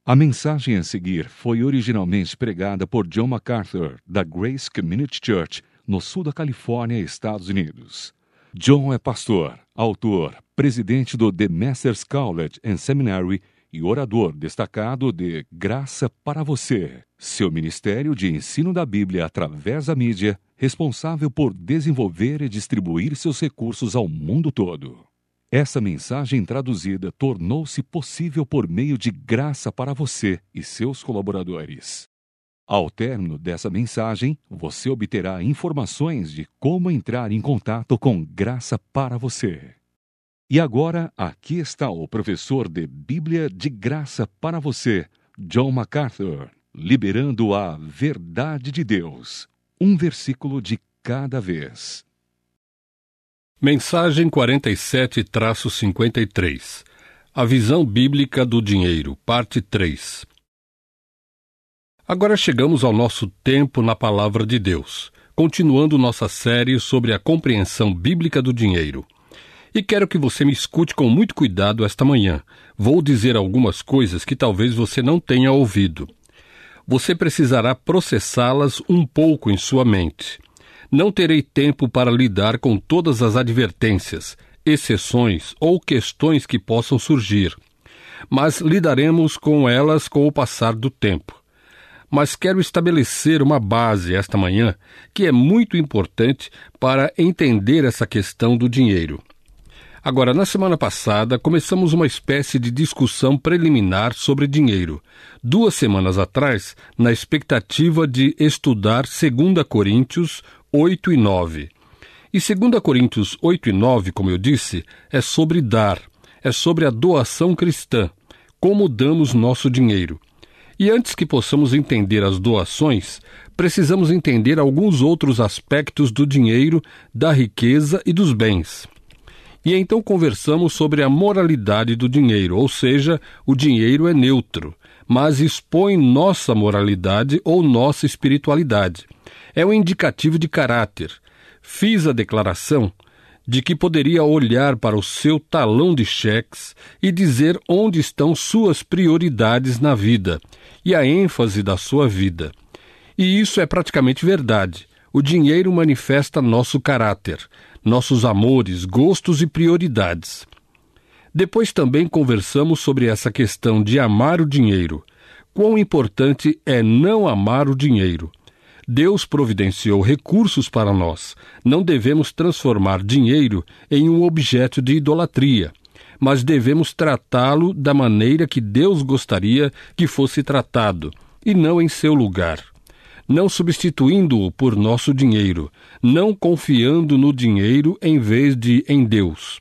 A mensagem a seguir foi originalmente pregada por John MacArthur, da Grace Community Church, no sul da Califórnia, Estados Unidos. John é pastor, autor, presidente do The Masters College and Seminary e orador destacado de Graça para Você, seu ministério de ensino da Bíblia através da mídia, responsável por desenvolver e distribuir seus recursos ao mundo todo. Essa mensagem traduzida tornou-se possível por meio de Graça para Você e seus colaboradores. Ao término dessa mensagem, você obterá informações de como entrar em contato com Graça para Você. E agora, aqui está o professor de Bíblia de Graça para Você, John MacArthur, liberando a verdade de Deus, um versículo de cada vez. Mensagem 47-53. A visão bíblica do dinheiro, parte 3. Agora chegamos ao nosso tempo na Palavra de Deus, continuando nossa série sobre a compreensão bíblica do dinheiro. E quero que você me escute com muito cuidado esta manhã. Vou dizer algumas coisas que talvez você não tenha ouvido. Você precisará processá-las um pouco em sua mente. Não terei tempo para lidar com todas as advertências, exceções ou questões que possam surgir, mas lidaremos com elas com o passar do tempo. Mas quero estabelecer uma base esta manhã que é muito importante para entender essa questão do dinheiro. Agora, na semana passada, começamos uma espécie de discussão preliminar sobre dinheiro. 2 semanas atrás, na expectativa de estudar 2 Coríntios 8 e 9. E 2 Coríntios 8 e 9, como eu disse, é sobre dar, é sobre a doação cristã, como damos nosso dinheiro. E antes que possamos entender as doações, precisamos entender alguns outros aspectos do dinheiro, da riqueza e dos bens. E então conversamos sobre a moralidade do dinheiro, ou seja, o dinheiro é neutro, mas expõe nossa moralidade ou nossa espiritualidade. É um indicativo de caráter. Fiz a declaração de que poderia olhar para o seu talão de cheques e dizer onde estão suas prioridades na vida e a ênfase da sua vida. E isso é praticamente verdade. O dinheiro manifesta nosso caráter, nossos amores, gostos e prioridades. Depois também conversamos sobre essa questão de amar o dinheiro. Quão importante é não amar o dinheiro. Deus providenciou recursos para nós. Não devemos transformar dinheiro em um objeto de idolatria, mas devemos tratá-lo da maneira que Deus gostaria que fosse tratado, e não em seu lugar. Não substituindo-o por nosso dinheiro, não confiando no dinheiro em vez de em Deus.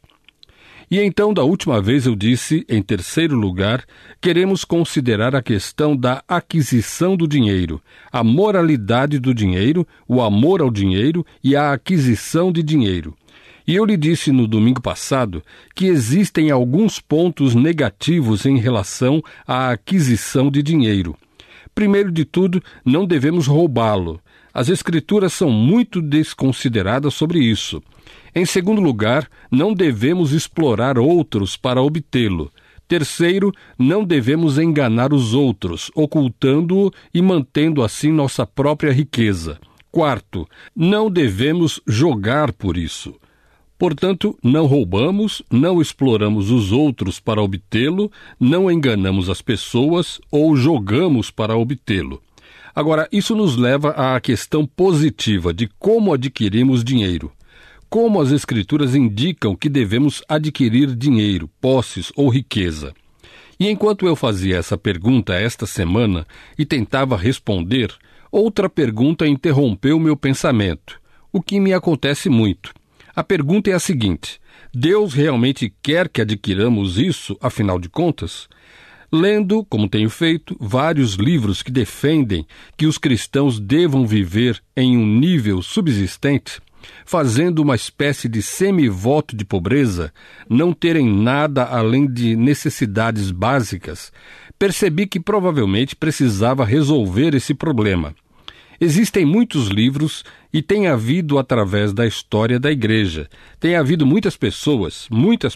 E então, da última vez eu disse, em terceiro lugar, queremos considerar a questão da aquisição do dinheiro, a moralidade do dinheiro, o amor ao dinheiro e a aquisição de dinheiro. E eu lhe disse no domingo passado que existem alguns pontos negativos em relação à aquisição de dinheiro. Primeiro de tudo, não devemos roubá-lo. As Escrituras são muito desconsideradas sobre isso. Em segundo lugar, não devemos explorar outros para obtê-lo. Terceiro, não devemos enganar os outros, ocultando-o e mantendo assim nossa própria riqueza. Quarto, não devemos jogar por isso. Portanto, não roubamos, não exploramos os outros para obtê-lo, não enganamos as pessoas ou jogamos para obtê-lo. Agora, isso nos leva à questão positiva de como adquirimos dinheiro. Como as Escrituras indicam que devemos adquirir dinheiro, posses ou riqueza. E enquanto eu fazia essa pergunta esta semana e tentava responder, outra pergunta interrompeu meu pensamento, o que me acontece muito. A pergunta é a seguinte: Deus realmente quer que adquiramos isso, afinal de contas? Lendo, como tenho feito, vários livros que defendem que os cristãos devam viver em um nível subsistente, fazendo uma espécie de semi-voto de pobreza, não terem nada além de necessidades básicas, percebi que provavelmente precisava resolver esse problema. Existem muitos livros e tem havido através da história da igreja. Tem havido muitas pessoas,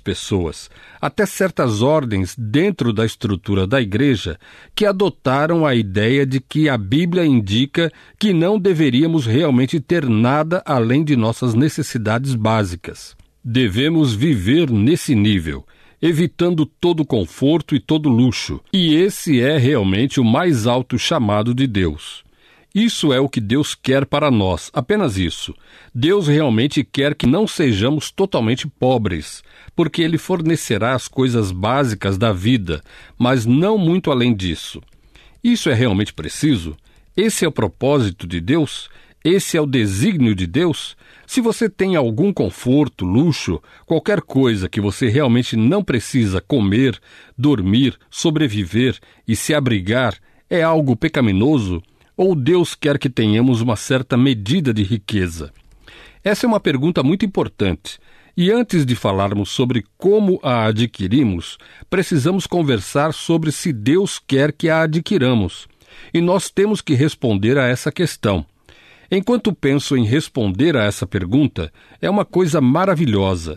até certas ordens dentro da estrutura da igreja que adotaram a ideia de que a Bíblia indica que não deveríamos realmente ter nada além de nossas necessidades básicas. Devemos viver nesse nível, evitando todo conforto e todo luxo. E esse é realmente o mais alto chamado de Deus. Isso é o que Deus quer para nós, apenas isso. Deus realmente quer que não sejamos totalmente pobres, porque Ele fornecerá as coisas básicas da vida, mas não muito além disso. Isso é realmente preciso? Esse é o propósito de Deus? Esse é o desígnio de Deus? Se você tem algum conforto, luxo, qualquer coisa que você realmente não precisa comer, dormir, sobreviver e se abrigar, é algo pecaminoso? Ou Deus quer que tenhamos uma certa medida de riqueza? Essa é uma pergunta muito importante. E antes de falarmos sobre como a adquirimos, precisamos conversar sobre se Deus quer que a adquiramos. E nós temos que responder a essa questão. Enquanto penso em responder a essa pergunta, é uma coisa maravilhosa,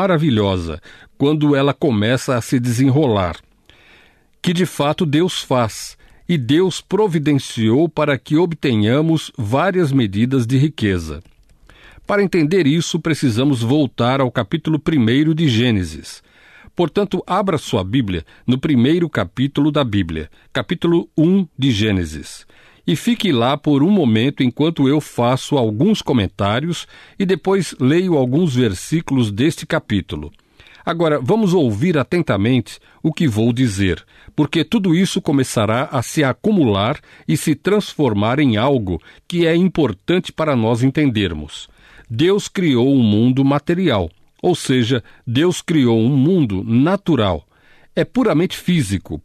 quando ela começa a se desenrolar. Que de fato Deus faz. E Deus providenciou para que obtenhamos várias medidas de riqueza. Para entender isso, precisamos voltar ao capítulo 1 de Gênesis. Portanto, abra sua Bíblia no primeiro capítulo da Bíblia, capítulo 1 de Gênesis. E fique lá por um momento enquanto eu faço alguns comentários e depois leio alguns versículos deste capítulo. Agora, vamos ouvir atentamente o que vou dizer, porque tudo isso começará a se acumular e se transformar em algo que é importante para nós entendermos. Deus criou um mundo material, ou seja, Deus criou um mundo natural. É puramente físico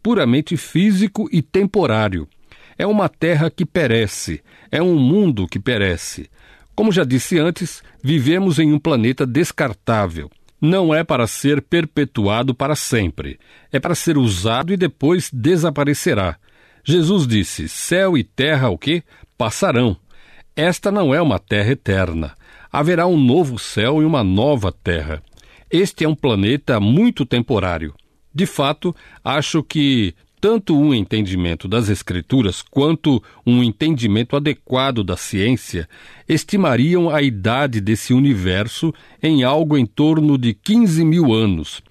e temporário. É uma terra que perece, é um mundo que perece. Como já disse antes, vivemos em um planeta descartável. Não é para ser perpetuado para sempre. É para ser usado e depois desaparecerá. Jesus disse, céu e terra o quê? Passarão. Esta não é uma terra eterna. Haverá um novo céu e uma nova terra. Este é um planeta muito temporário. De fato, acho que tanto um entendimento das Escrituras quanto um entendimento adequado da ciência estimariam a idade desse universo em algo em torno de 15 mil anos.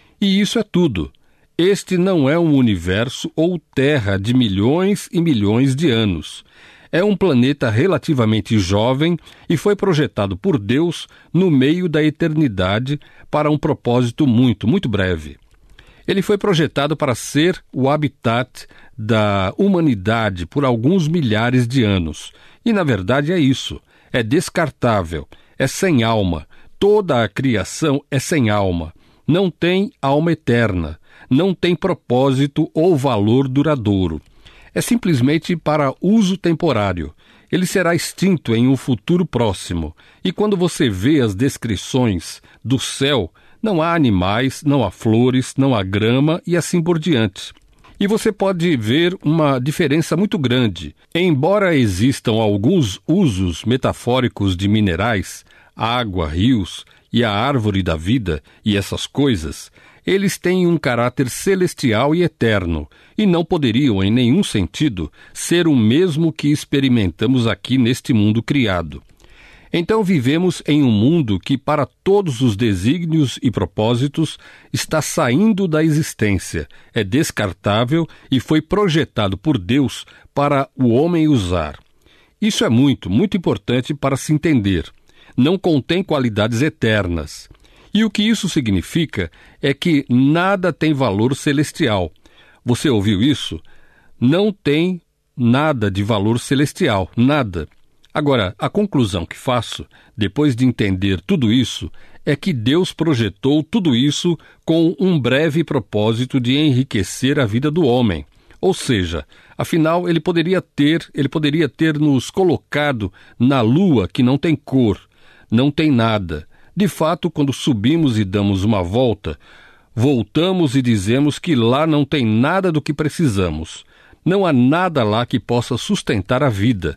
E isso é tudo. Este não é um universo ou terra de milhões e milhões de anos. É um planeta relativamente jovem e foi projetado por Deus no meio da eternidade para um propósito muito breve. Ele foi projetado para ser o habitat da humanidade por alguns milhares de anos. E, na verdade, é isso. É descartável. É sem alma. Toda a criação é sem alma. Não tem alma eterna. Não tem propósito ou valor duradouro. É simplesmente para uso temporário. Ele será extinto em um futuro próximo. E quando você vê as descrições do céu, não há animais, não há flores, não há grama e assim por diante. E você pode ver uma diferença muito grande. Embora existam alguns usos metafóricos de minerais, água, rios e a árvore da vida e essas coisas, eles têm um caráter celestial e eterno e não poderiam, em nenhum sentido, ser o mesmo que experimentamos aqui neste mundo criado. Então vivemos em um mundo que, para todos os desígnios e propósitos, está saindo da existência, é descartável e foi projetado por Deus para o homem usar. Isso é muito importante para se entender. Não contém qualidades eternas. E o que isso significa é que nada tem valor celestial. Você ouviu isso? Não tem nada de valor celestial, nada. Agora, a conclusão que faço, depois de entender tudo isso, é que Deus projetou tudo isso com um breve propósito de enriquecer a vida do homem. Ou seja, afinal, ele poderia ter nos colocado na lua que não tem cor, não tem nada. De fato, quando subimos e damos uma volta, voltamos e dizemos que lá não tem nada do que precisamos. Não há nada lá que possa sustentar a vida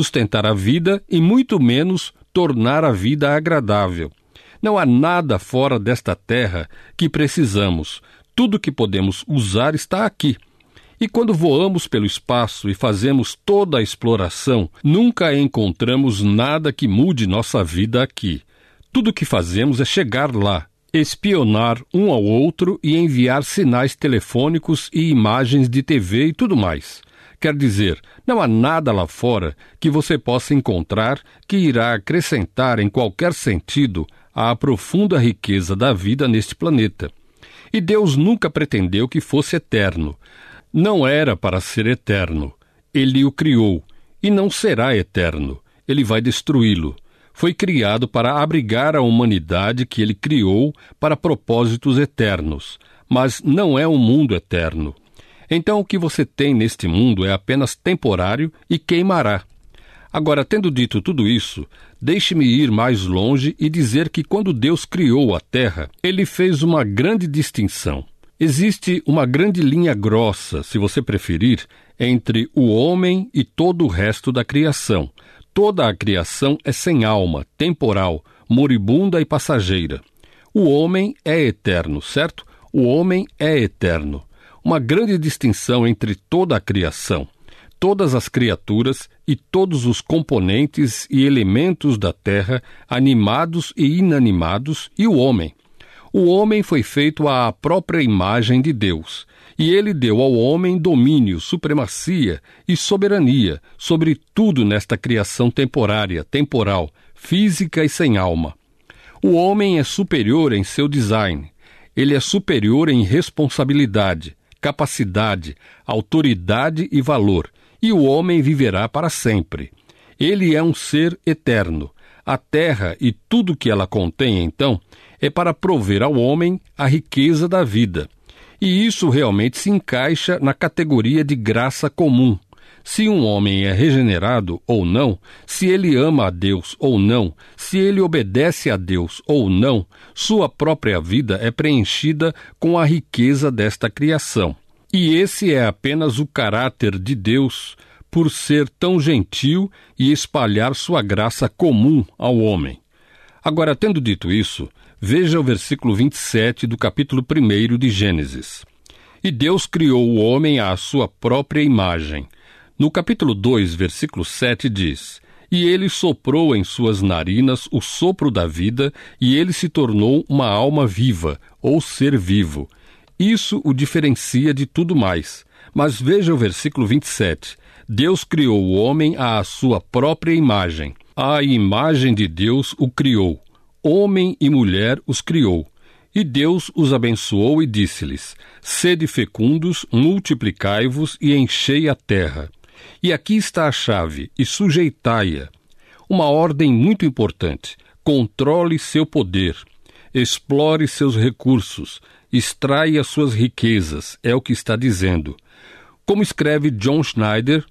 e muito menos tornar a vida agradável. Não há nada fora desta terra que precisamos. Tudo que podemos usar está aqui. E quando voamos pelo espaço e fazemos toda a exploração, nunca encontramos nada que mude nossa vida aqui. Tudo que fazemos é chegar lá, espionar um ao outro e enviar sinais telefônicos e imagens de TV e tudo mais. Quer dizer, não há nada lá fora que você possa encontrar que irá acrescentar em qualquer sentido à profunda riqueza da vida neste planeta. E Deus nunca pretendeu que fosse eterno. Não era para ser eterno. Ele o criou e não será eterno. Ele vai destruí-lo. Foi criado para abrigar a humanidade que ele criou para propósitos eternos, mas não é um mundo eterno. Então o que você tem neste mundo é apenas temporário e queimará. Agora, tendo dito tudo isso, deixe-me ir mais longe e dizer que quando Deus criou a Terra, ele fez uma grande distinção. Existe uma grande linha grossa, se você preferir, entre o homem e todo o resto da criação. Toda a criação é sem alma, temporal, moribunda e passageira. O homem é eterno, certo? O homem é eterno. Uma grande distinção entre toda a criação. Todas as criaturas e todos os componentes e elementos da terra, animados e inanimados, e o homem. O homem foi feito à própria imagem de Deus, e ele deu ao homem domínio, supremacia e soberania sobre tudo nesta criação temporária, temporal, física e sem alma. O homem é superior em seu design, ele é superior em responsabilidade, capacidade, autoridade e valor, e o homem viverá para sempre. Ele é um ser eterno. A terra e tudo que ela contém, então, é para prover ao homem a riqueza da vida. E isso realmente se encaixa na categoria de graça comum. Se um homem é regenerado ou não, se ele ama a Deus ou não, se ele obedece a Deus ou não, sua própria vida é preenchida com a riqueza desta criação. E esse é apenas o caráter de Deus por ser tão gentil e espalhar sua graça comum ao homem. Agora, tendo dito isso, veja o versículo 27 do capítulo 1 de Gênesis. E Deus criou o homem à sua própria imagem. No capítulo 2, versículo 7 diz: E ele soprou em suas narinas o sopro da vida, e ele se tornou uma alma viva, ou ser vivo. Isso o diferencia de tudo mais. Mas veja o versículo 27. Deus criou o homem à sua própria imagem. A imagem de Deus o criou. Homem e mulher os criou. E Deus os abençoou e disse-lhes: Sede fecundos, multiplicai-vos e enchei a terra. E aqui está a chave, e sujeitai-a. Uma ordem muito importante. Controle seu poder. Explore seus recursos. Extraia suas riquezas, é o que está dizendo. Como escreve John Schneider,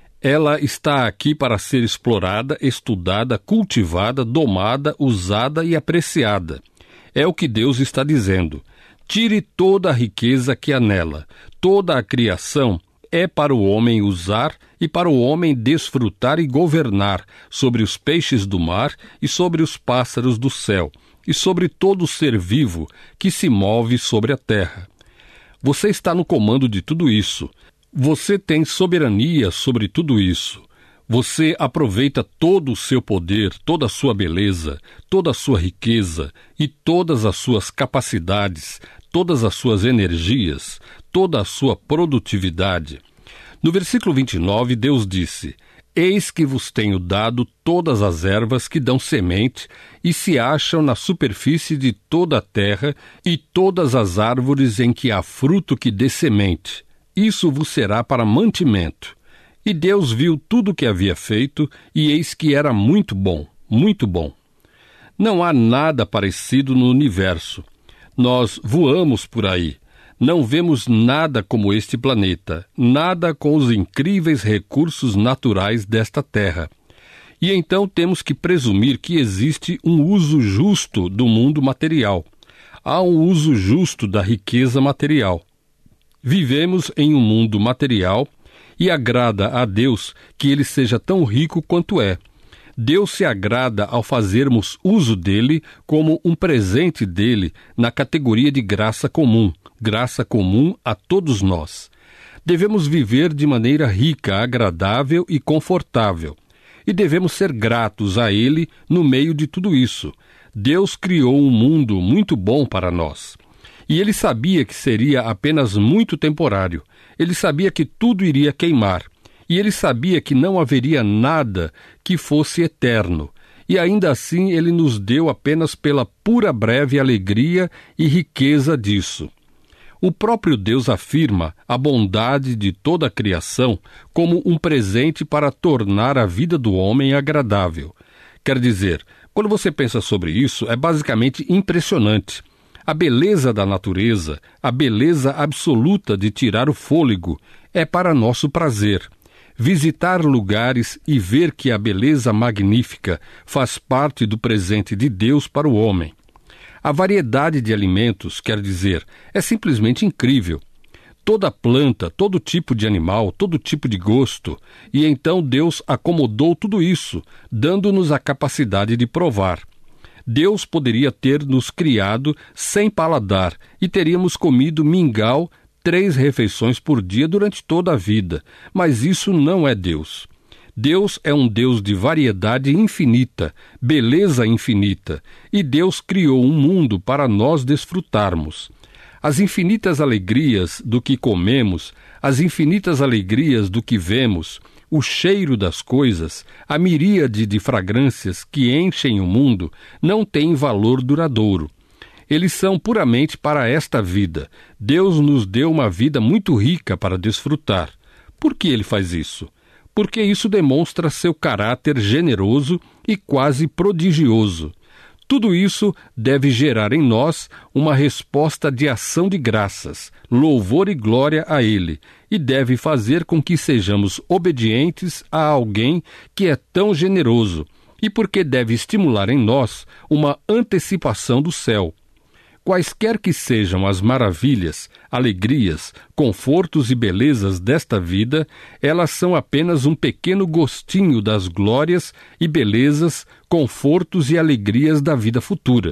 ela está aqui para ser explorada, estudada, cultivada, domada, usada e apreciada. É o que Deus está dizendo. Tire toda a riqueza que há nela. Toda a criação é para o homem usar e para o homem desfrutar e governar sobre os peixes do mar e sobre os pássaros do céu e sobre todo ser vivo que se move sobre a terra. Você está no comando de tudo isso. Você tem soberania sobre tudo isso. Você aproveita todo o seu poder, toda a sua beleza, toda a sua riqueza e todas as suas capacidades, todas as suas energias, toda a sua produtividade. No versículo 29, Deus disse: Eis que vos tenho dado todas as ervas que dão semente e se acham na superfície de toda a terra e todas as árvores em que há fruto que dê semente. Isso vos será para mantimento. E Deus viu tudo o que havia feito, e eis que era muito bom, muito bom. Não há nada parecido no universo. Nós voamos por aí. Não vemos nada como este planeta, nada com os incríveis recursos naturais desta terra. E então temos que presumir que existe um uso justo do mundo material. Há um uso justo da riqueza material. Vivemos em um mundo material e agrada a Deus que ele seja tão rico quanto é. Deus se agrada ao fazermos uso dele como um presente dele na categoria de graça comum a todos nós. Devemos viver de maneira rica, agradável e confortável. E devemos ser gratos a ele no meio de tudo isso. Deus criou um mundo muito bom para nós. E ele sabia que seria apenas muito temporário. Ele sabia que tudo iria queimar. E ele sabia que não haveria nada que fosse eterno. E ainda assim ele nos deu apenas pela pura breve alegria e riqueza disso. O próprio Deus afirma a bondade de toda a criação como um presente para tornar a vida do homem agradável. Quer dizer, quando você pensa sobre isso, é basicamente impressionante. A beleza da natureza, a beleza absoluta de tirar o fôlego, é para nosso prazer. Visitar lugares e ver que a beleza magnífica faz parte do presente de Deus para o homem. A variedade de alimentos, quer dizer, é simplesmente incrível. Toda planta, todo tipo de animal, todo tipo de gosto, e então Deus acomodou tudo isso, dando-nos a capacidade de provar. Deus poderia ter nos criado sem paladar e teríamos comido mingau 3 refeições por dia durante toda a vida, mas isso não é Deus. Deus é um Deus de variedade infinita, beleza infinita, e Deus criou um mundo para nós desfrutarmos. As infinitas alegrias do que comemos, as infinitas alegrias do que vemos, o cheiro das coisas, a miríade de fragrâncias que enchem o mundo, não têm valor duradouro. Eles são puramente para esta vida. Deus nos deu uma vida muito rica para desfrutar. Por que ele faz isso? Porque isso demonstra seu caráter generoso e quase prodigioso. Tudo isso deve gerar em nós uma resposta de ação de graças, louvor e glória a Ele, e deve fazer com que sejamos obedientes a alguém que é tão generoso, e porque deve estimular em nós uma antecipação do céu. Quaisquer que sejam as maravilhas, alegrias, confortos e belezas desta vida, elas são apenas um pequeno gostinho das glórias e belezas, confortos e alegrias da vida futura.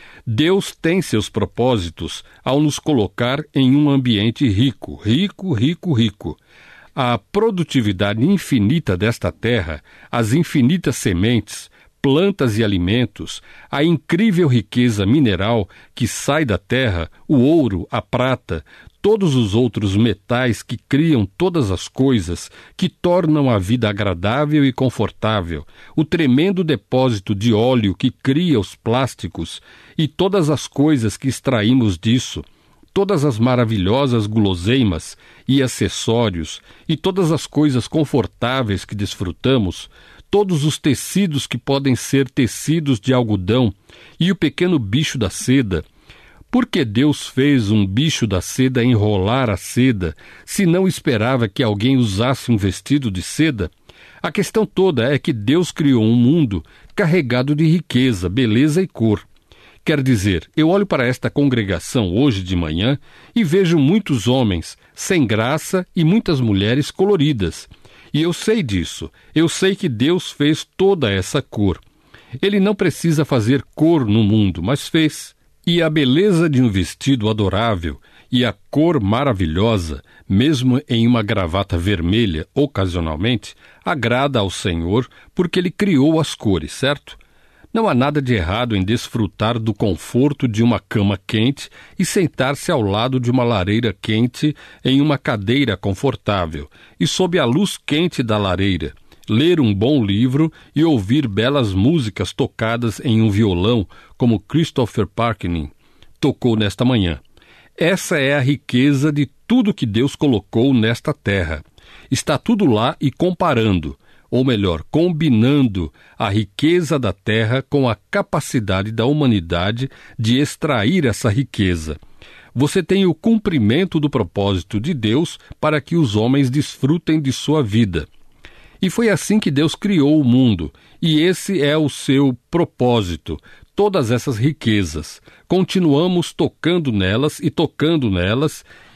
Deus tem seus propósitos ao nos colocar em um ambiente rico, rico, rico, rico. A produtividade infinita desta terra, as infinitas sementes, plantas e alimentos, a incrível riqueza mineral que sai da terra, o ouro, a prata, todos os outros metais que criam todas as coisas, que tornam a vida agradável e confortável, o tremendo depósito de óleo que cria os plásticos e todas as coisas que extraímos disso, todas as maravilhosas guloseimas e acessórios e todas as coisas confortáveis que desfrutamos, todos os tecidos que podem ser tecidos de algodão e o pequeno bicho da seda. Por que Deus fez um bicho da seda enrolar a seda, se não esperava que alguém usasse um vestido de seda? A questão toda é que Deus criou um mundo carregado de riqueza, beleza e cor. Quer dizer, eu olho para esta congregação hoje de manhã e vejo muitos homens sem graça e muitas mulheres coloridas. E eu sei disso. Eu sei que Deus fez toda essa cor. Ele não precisa fazer cor no mundo, mas fez. E a beleza de um vestido adorável e a cor maravilhosa, mesmo em uma gravata vermelha, ocasionalmente, agrada ao Senhor porque Ele criou as cores, certo? Não há nada de errado em desfrutar do conforto de uma cama quente e sentar-se ao lado de uma lareira quente em uma cadeira confortável e sob a luz quente da lareira, ler um bom livro e ouvir belas músicas tocadas em um violão, como Christopher Parkening tocou nesta manhã. Essa é a riqueza de tudo que Deus colocou nesta terra. Está tudo lá e comparando, ou melhor, combinando a riqueza da terra com a capacidade da humanidade de extrair essa riqueza. Você tem o cumprimento do propósito de Deus para que os homens desfrutem de sua vida. E foi assim que Deus criou o mundo, e esse é o seu propósito, todas essas riquezas. Continuamos tocando nelas,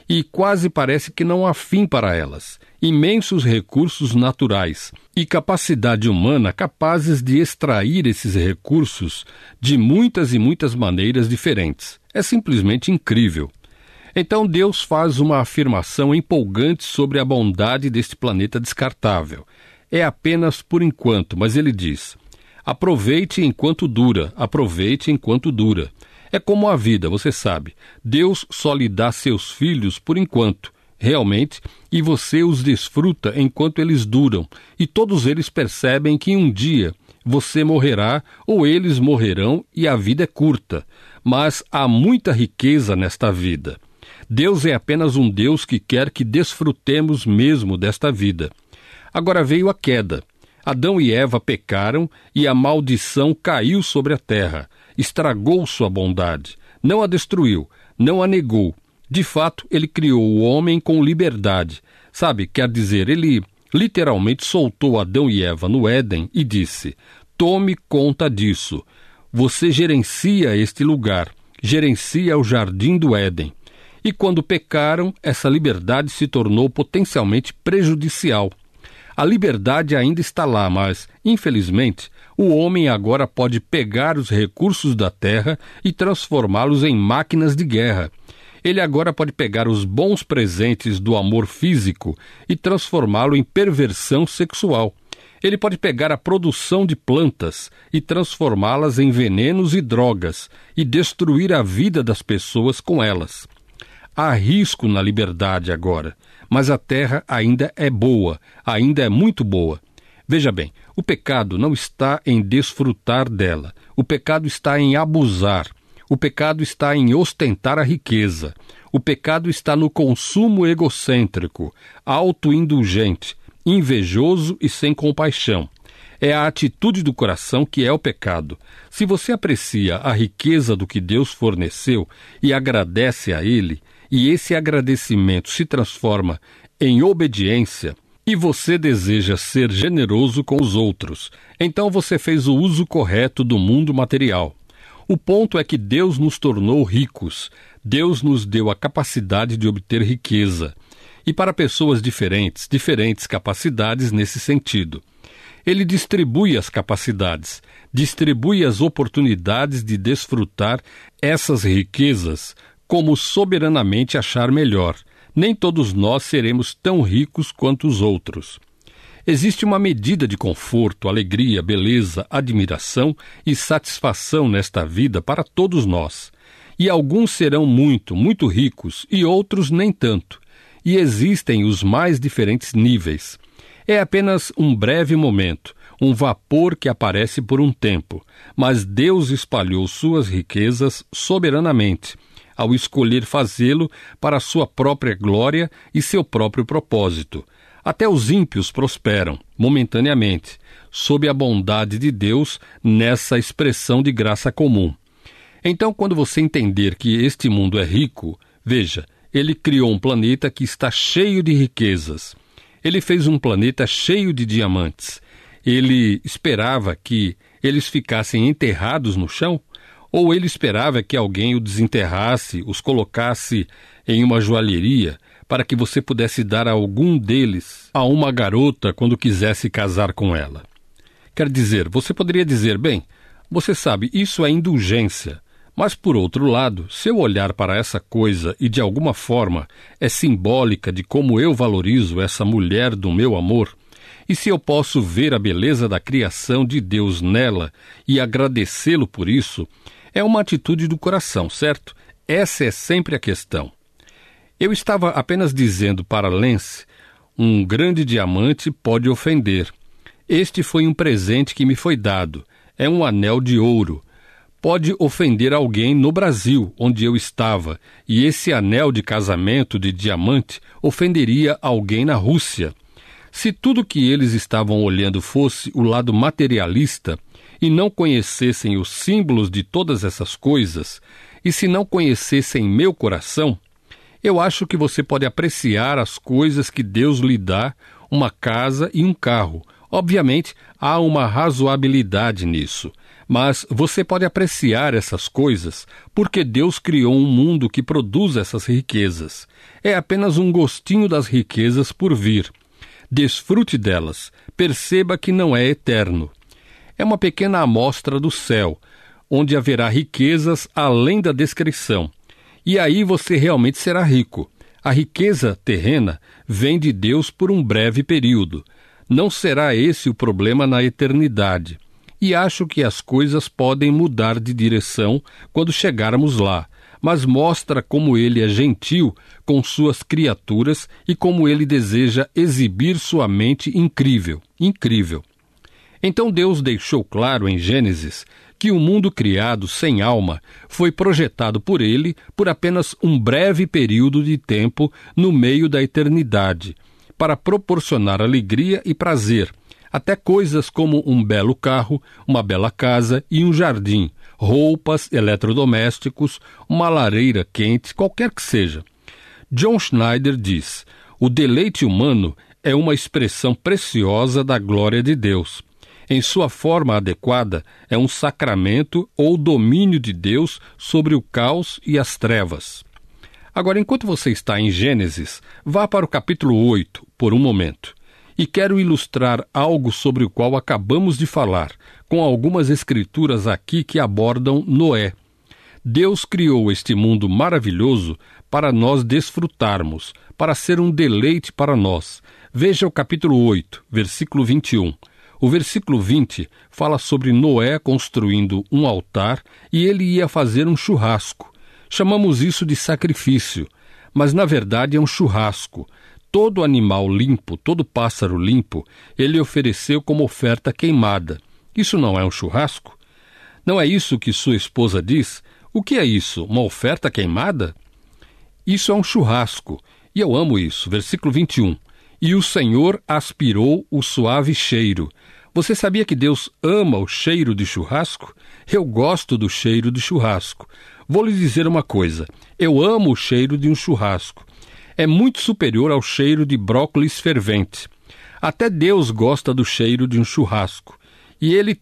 e quase parece que não há fim para elas. Imensos recursos naturais e capacidade humana capazes de extrair esses recursos de muitas e muitas maneiras diferentes. É simplesmente incrível. Então Deus faz uma afirmação empolgante sobre a bondade deste planeta descartável. É apenas por enquanto, mas ele diz: aproveite enquanto dura, aproveite enquanto dura. É como a vida, você sabe. Deus só lhe dá seus filhos por enquanto, realmente, e você os desfruta enquanto eles duram. E todos eles percebem que um dia você morrerá ou eles morrerão e a vida é curta. Mas há muita riqueza nesta vida. Deus é apenas um Deus que quer que desfrutemos mesmo desta vida. Agora veio a queda. Adão e Eva pecaram e a maldição caiu sobre a terra. Estragou sua bondade. Não a destruiu, não a negou. De fato, ele criou o homem com liberdade. Sabe, quer dizer, ele literalmente soltou Adão e Eva no Éden e disse: tome conta disso. Você gerencia este lugar, gerencia o jardim do Éden. E quando pecaram, essa liberdade se tornou potencialmente prejudicial. A liberdade ainda está lá, mas, infelizmente, o homem agora pode pegar os recursos da terra e transformá-los em máquinas de guerra. Ele agora pode pegar os bons presentes do amor físico e transformá-lo em perversão sexual. Ele pode pegar a produção de plantas e transformá-las em venenos e drogas e destruir a vida das pessoas com elas. Há risco na liberdade agora, mas a terra ainda é boa, ainda é muito boa. Veja bem, o pecado não está em desfrutar dela, o pecado está em abusar, o pecado está em ostentar a riqueza, o pecado está no consumo egocêntrico, autoindulgente, invejoso e sem compaixão. É a atitude do coração que é o pecado. Se você aprecia a riqueza do que Deus forneceu e agradece a Ele, e esse agradecimento se transforma em obediência, e você deseja ser generoso com os outros, então você fez o uso correto do mundo material. O ponto é que Deus nos tornou ricos, Deus nos deu a capacidade de obter riqueza, e para pessoas diferentes capacidades nesse sentido. Ele distribui as capacidades, distribui as oportunidades de desfrutar essas riquezas como soberanamente achar melhor. Nem todos nós seremos tão ricos quanto os outros. Existe uma medida de conforto, alegria, beleza, admiração e satisfação nesta vida para todos nós. E alguns serão muito, muito ricos e outros nem tanto. E existem os mais diferentes níveis. É apenas um breve momento, um vapor que aparece por um tempo, mas Deus espalhou suas riquezas soberanamente, ao escolher fazê-lo para sua própria glória e seu próprio propósito. Até os ímpios prosperam, momentaneamente, sob a bondade de Deus nessa expressão de graça comum. Então, quando você entender que este mundo é rico, veja, ele criou um planeta que está cheio de riquezas. Ele fez um planeta cheio de diamantes. Ele esperava que eles ficassem enterrados no chão? Ou ele esperava que alguém o desenterrasse, os colocasse em uma joalheria, para que você pudesse dar algum deles a uma garota quando quisesse casar com ela? Quer dizer, você poderia dizer, bem, você sabe, isso é indulgência. Mas, por outro lado, se eu olhar para essa coisa e de alguma forma é simbólica de como eu valorizo essa mulher do meu amor, e se eu posso ver a beleza da criação de Deus nela e agradecê-lo por isso, é uma atitude do coração, certo? Essa é sempre a questão. Eu estava apenas dizendo para Lance, um grande diamante pode ofender. Este foi um presente que me foi dado. É um anel de ouro. Pode ofender alguém no Brasil, onde eu estava, e esse anel de casamento de diamante ofenderia alguém na Rússia. Se tudo que eles estavam olhando fosse o lado materialista e não conhecessem os símbolos de todas essas coisas, e se não conhecessem meu coração, eu acho que você pode apreciar as coisas que Deus lhe dá, uma casa e um carro. Obviamente, há uma razoabilidade nisso, Mas você pode apreciar essas coisas porque Deus criou um mundo que produz essas riquezas. É apenas um gostinho das riquezas por vir. Desfrute delas. Perceba que não é eterno. É uma pequena amostra do céu, onde haverá riquezas além da descrição. E aí você realmente será rico. A riqueza terrena vem de Deus por um breve período. Não será esse o problema na eternidade. E acho que as coisas podem mudar de direção quando chegarmos lá, mas mostra como ele é gentil com suas criaturas e como ele deseja exibir sua mente incrível. Incrível. Então Deus deixou claro em Gênesis que o mundo criado sem alma foi projetado por ele por apenas um breve período de tempo no meio da eternidade, para proporcionar alegria e prazer, até coisas como um belo carro, uma bela casa e um jardim, roupas, eletrodomésticos, uma lareira quente, qualquer que seja. John Schneider diz: o deleite humano é uma expressão preciosa da glória de Deus. Em sua forma adequada, é um sacramento ou domínio de Deus sobre o caos e as trevas. Agora, enquanto você está em Gênesis, vá para o capítulo 8, por um momento. E quero ilustrar algo sobre o qual acabamos de falar, com algumas escrituras aqui que abordam Noé. Deus criou este mundo maravilhoso para nós desfrutarmos, para ser um deleite para nós. Veja o capítulo 8, versículo 21. O versículo 20 fala sobre Noé construindo um altar e ele ia fazer um churrasco. Chamamos isso de sacrifício, mas na verdade é um churrasco. Todo animal limpo, todo pássaro limpo, ele ofereceu como oferta queimada. Isso não é um churrasco? Não é isso que sua esposa diz? O que é isso? Uma oferta queimada? Isso é um churrasco, e eu amo isso. Versículo 21. E o Senhor aspirou o suave cheiro. Você sabia que Deus ama o cheiro de churrasco? Eu gosto do cheiro de churrasco. Vou lhe dizer uma coisa. Eu amo o cheiro de um churrasco. É muito superior ao cheiro de brócolis fervente. Até Deus gosta do cheiro de um churrasco. E ele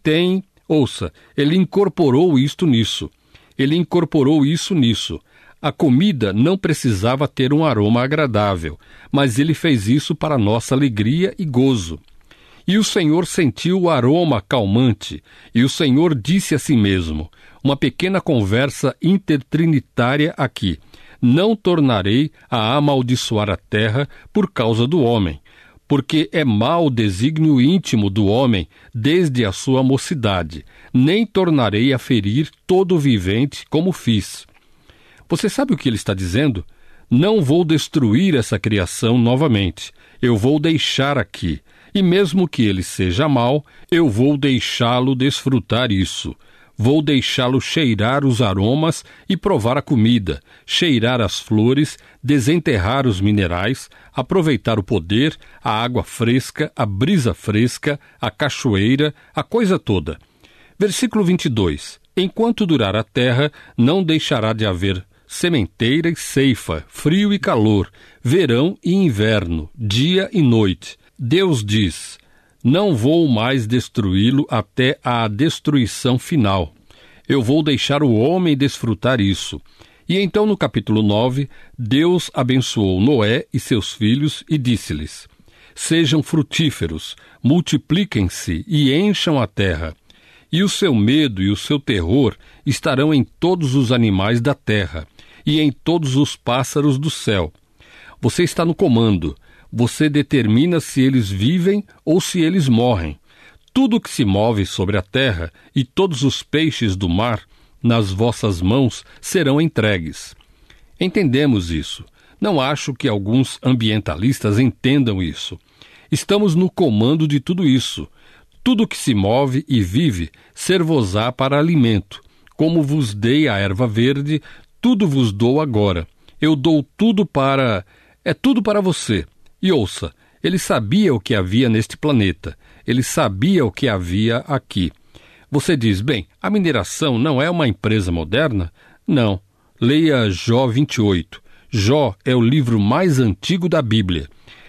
ele incorporou isto nisso. Ele incorporou isso nisso. A comida não precisava ter um aroma agradável, mas ele fez isso para nossa alegria e gozo. E o Senhor sentiu o aroma calmante, e o Senhor disse a si mesmo, uma pequena conversa intertrinitária aqui: não tornarei a amaldiçoar a terra por causa do homem, porque é mau o desígnio íntimo do homem desde a sua mocidade, nem tornarei a ferir todo o vivente como fiz. Você sabe o que ele está dizendo? Não vou destruir essa criação novamente. Eu vou deixar aqui. E mesmo que ele seja mau, eu vou deixá-lo desfrutar isso. Vou deixá-lo cheirar os aromas e provar a comida, cheirar as flores, desenterrar os minerais, aproveitar o poder, a água fresca, a brisa fresca, a cachoeira, a coisa toda. Versículo 22. Enquanto durar a terra, não deixará de haver sementeira e ceifa, frio e calor, verão e inverno, dia e noite. Deus diz: não vou mais destruí-lo até a destruição final. Eu vou deixar o homem desfrutar isso. E então, no capítulo 9, Deus abençoou Noé e seus filhos e disse-lhes: sejam frutíferos, multipliquem-se e encham a terra. E o seu medo e o seu terror estarão em todos os animais da terra e em todos os pássaros do céu. Você está no comando. Você determina se eles vivem ou se eles morrem. Tudo que se move sobre a terra e todos os peixes do mar, nas vossas mãos, serão entregues. Entendemos isso. Não acho que alguns ambientalistas entendam isso. Estamos no comando de tudo isso. Tudo que se move e vive, ser-vos-á para alimento. Como vos dei a erva verde, tudo vos dou agora. Eu dou tudo para... É tudo para você. E ouça, ele sabia o que havia neste planeta. Ele sabia o que havia aqui. Você diz, bem, a mineração não é uma empresa moderna? Não. Leia Jó 28. Jó é o livro mais antigo da Bíblia.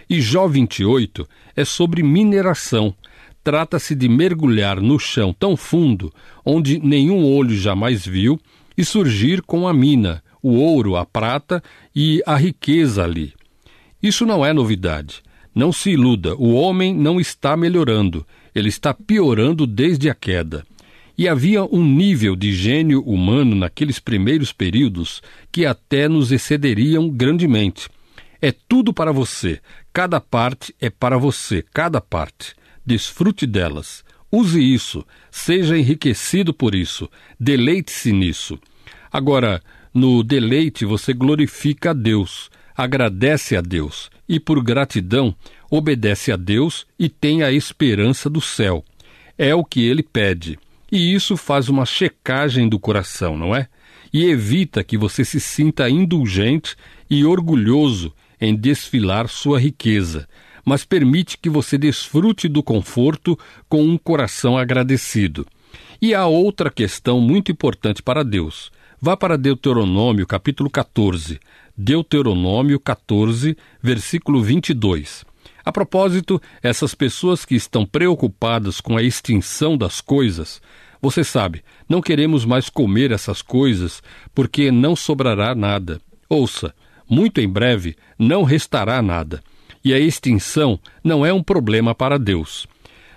E Jó 28 é sobre mineração. Trata-se de mergulhar no chão tão fundo, onde nenhum olho jamais viu, e surgir com a mina, o ouro, a prata e a riqueza ali. Isso não é novidade. Não se iluda, o homem não está melhorando, ele está piorando desde a queda. E havia um nível de gênio humano naqueles primeiros períodos que até nos excederiam grandemente. É tudo para você, cada parte é para você, cada parte. Desfrute delas, use isso, seja enriquecido por isso, deleite-se nisso. Agora, no deleite você glorifica a Deus, agradece a Deus e, por gratidão, obedece a Deus e tem a esperança do céu. É o que ele pede. E isso faz uma checagem do coração, não é? E evita que você se sinta indulgente e orgulhoso em desfilar sua riqueza, mas permite que você desfrute do conforto com um coração agradecido. E há outra questão muito importante para Deus. Vá para Deuteronômio, capítulo 14. Deuteronômio 14, versículo 22. A propósito, essas pessoas que estão preocupadas com a extinção das coisas, você sabe, não queremos mais comer essas coisas porque não sobrará nada. Ouça, muito em breve não restará nada. E a extinção não é um problema para Deus.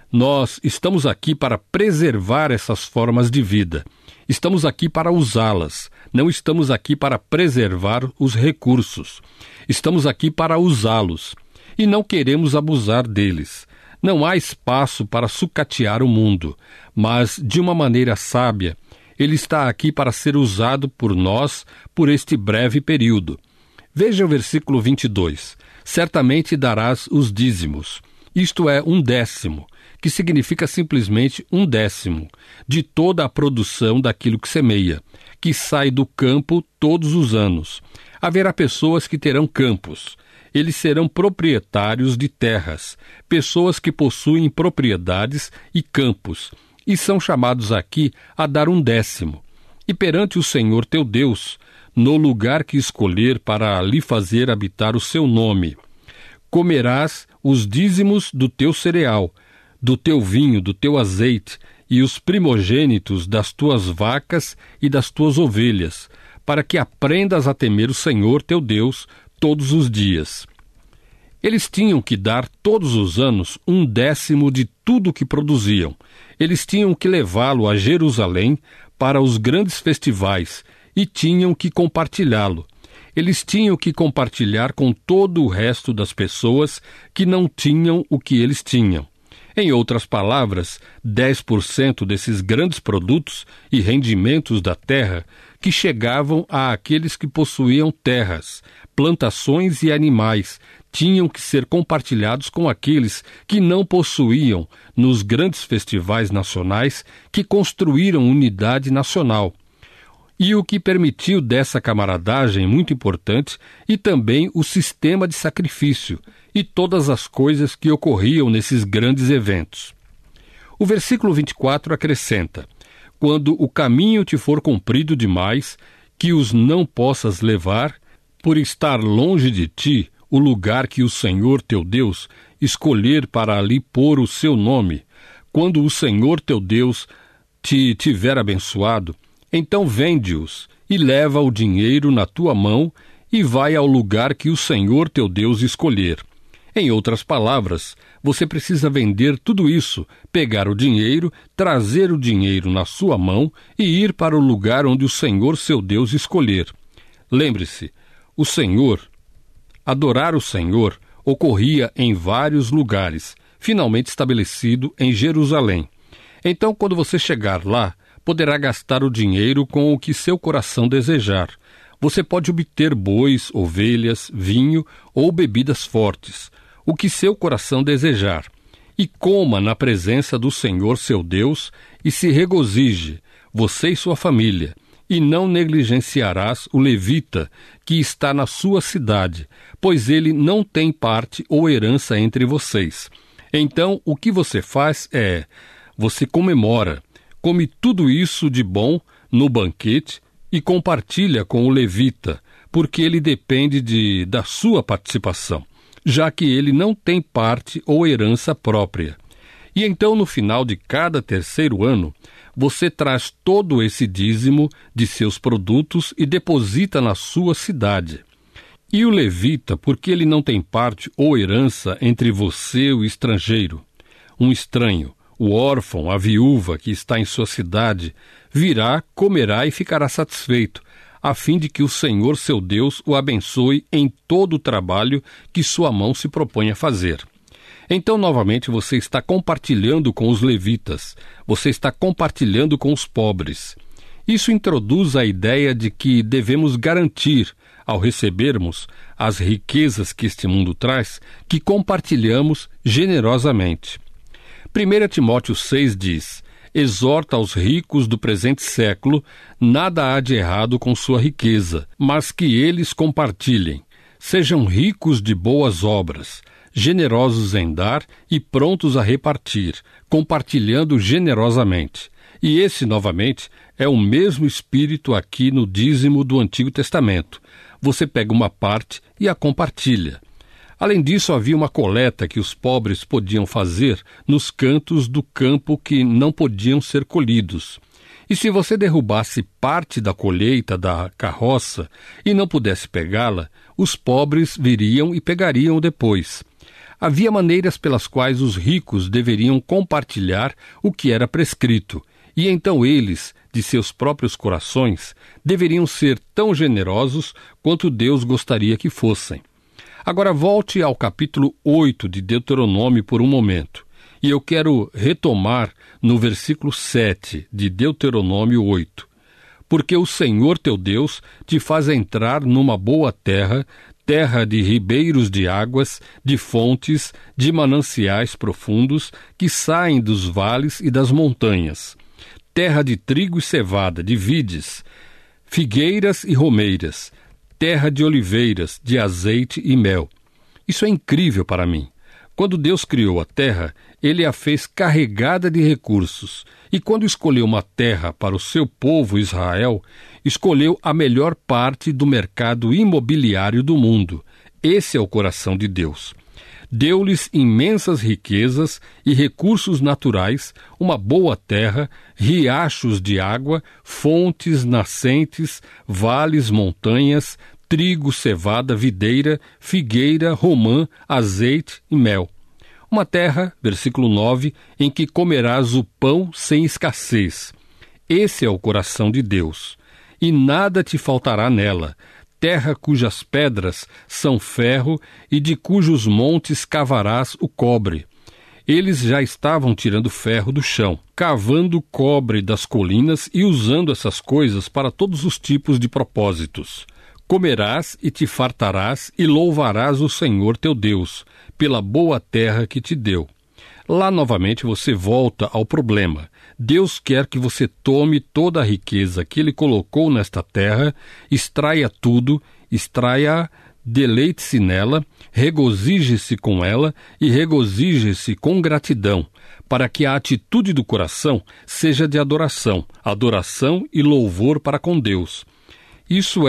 Nós estamos aqui para preservar essas formas de vida. Estamos aqui para usá-las. Não estamos aqui para preservar os recursos. Estamos aqui para usá-los. E não queremos abusar deles. Não há espaço para sucatear o mundo, mas, de uma maneira sábia, ele está aqui para ser usado por nós por este breve período. Veja o versículo 22. Certamente darás os dízimos. Isto é, 1/10, que significa simplesmente 1/10 de toda a produção daquilo que semeia, que sai do campo todos os anos. Haverá pessoas que terão campos. Eles serão proprietários de terras, pessoas que possuem propriedades e campos, e são chamados aqui a dar 1/10. E perante o Senhor teu Deus, no lugar que escolher para ali fazer habitar o seu nome, comerás os dízimos do teu cereal, do teu vinho, do teu azeite, e os primogênitos das tuas vacas e das tuas ovelhas, para que aprendas a temer o Senhor teu Deus todos os dias. Eles tinham que dar todos os anos 1/10 de tudo o que produziam. Eles tinham que levá-lo a Jerusalém para os grandes festivais e tinham que compartilhá-lo. Eles tinham que compartilhar com todo o resto das pessoas que não tinham o que eles tinham. Em outras palavras, 10% desses grandes produtos e rendimentos da terra que chegavam àqueles que possuíam terras, plantações e animais, tinham que ser compartilhados com aqueles que não possuíam nos grandes festivais nacionais que construíram unidade nacional. E o que permitiu dessa camaradagem muito importante e também o sistema de sacrifício e todas as coisas que ocorriam nesses grandes eventos. O versículo 24 acrescenta: quando o caminho te for comprido demais, que os não possas levar, por estar longe de ti o lugar que o Senhor teu Deus escolher para ali pôr o seu nome, quando o Senhor teu Deus te tiver abençoado, então vende-os e leva o dinheiro na tua mão e vai ao lugar que o Senhor teu Deus escolher. Em outras palavras, você precisa vender tudo isso, pegar o dinheiro, trazer o dinheiro na sua mão e ir para o lugar onde o Senhor seu Deus escolher. Lembre-se, adorar o Senhor ocorria em vários lugares, finalmente estabelecido em Jerusalém. Então, quando você chegar lá, poderá gastar o dinheiro com o que seu coração desejar. Você pode obter bois, ovelhas, vinho ou bebidas fortes, o que seu coração desejar, e coma na presença do Senhor seu Deus e se regozije, você e sua família, e não negligenciarás o levita que está na sua cidade, pois ele não tem parte ou herança entre vocês. Então, o que você faz é, você comemora, come tudo isso de bom no banquete e compartilha com o levita, porque ele depende da sua participação. já que ele não tem parte ou herança própria. E então, no final de cada terceiro ano, você traz todo esse dízimo de seus produtos e deposita na sua cidade. E o levita, porque ele não tem parte ou herança entre você e o estrangeiro, um estranho, o órfão, a viúva que está em sua cidade, virá, comerá e ficará satisfeito, a fim de que o Senhor, seu Deus, o abençoe em todo o trabalho que sua mão se propõe a fazer. Então, novamente, você está compartilhando com os levitas, você está compartilhando com os pobres. Isso introduz a ideia de que devemos garantir, ao recebermos as riquezas que este mundo traz, que compartilhamos generosamente. 1 Timóteo 6 diz: exorta aos ricos do presente século, nada há de errado com sua riqueza, mas que eles compartilhem. Sejam ricos de boas obras, generosos em dar e prontos a repartir, compartilhando generosamente. E esse, novamente, é o mesmo espírito aqui no dízimo do Antigo Testamento. Você pega uma parte e a compartilha. Além disso, havia uma coleta que os pobres podiam fazer nos cantos do campo que não podiam ser colhidos. E se você derrubasse parte da colheita da carroça e não pudesse pegá-la, os pobres viriam e pegariam depois. Havia maneiras pelas quais os ricos deveriam compartilhar o que era prescrito, e então eles, de seus próprios corações, deveriam ser tão generosos quanto Deus gostaria que fossem. Agora volte ao capítulo 8 de Deuteronômio por um momento, e eu quero retomar no versículo 7 de Deuteronômio 8. Porque o Senhor teu Deus te faz entrar numa boa terra, terra de ribeiros de águas, de fontes, de mananciais profundos, que saem dos vales e das montanhas, terra de trigo e cevada, de vides, figueiras e romeiras, terra de oliveiras, de azeite e mel. Isso é incrível para mim. Quando Deus criou a terra, Ele a fez carregada de recursos. E quando escolheu uma terra para o seu povo Israel, escolheu a melhor parte do mercado imobiliário do mundo. Esse é o coração de Deus. Deu-lhes imensas riquezas e recursos naturais, uma boa terra, riachos de água, fontes, nascentes, vales, montanhas, trigo, cevada, videira, figueira, romã, azeite e mel. Uma terra, versículo 9, em que comerás o pão sem escassez. Esse é o coração de Deus. E nada te faltará nela. Terra cujas pedras são ferro e de cujos montes cavarás o cobre. Eles já estavam tirando ferro do chão, cavando cobre das colinas e usando essas coisas para todos os tipos de propósitos. Comerás e te fartarás e louvarás o Senhor teu Deus, pela boa terra que te deu. Lá novamente você volta ao problema. Deus quer que você tome toda a riqueza que Ele colocou nesta terra, extraia tudo, extraia, deleite-se nela, regozije-se com ela e regozije-se com gratidão, para que a atitude do coração seja de adoração e louvor para com Deus. Isso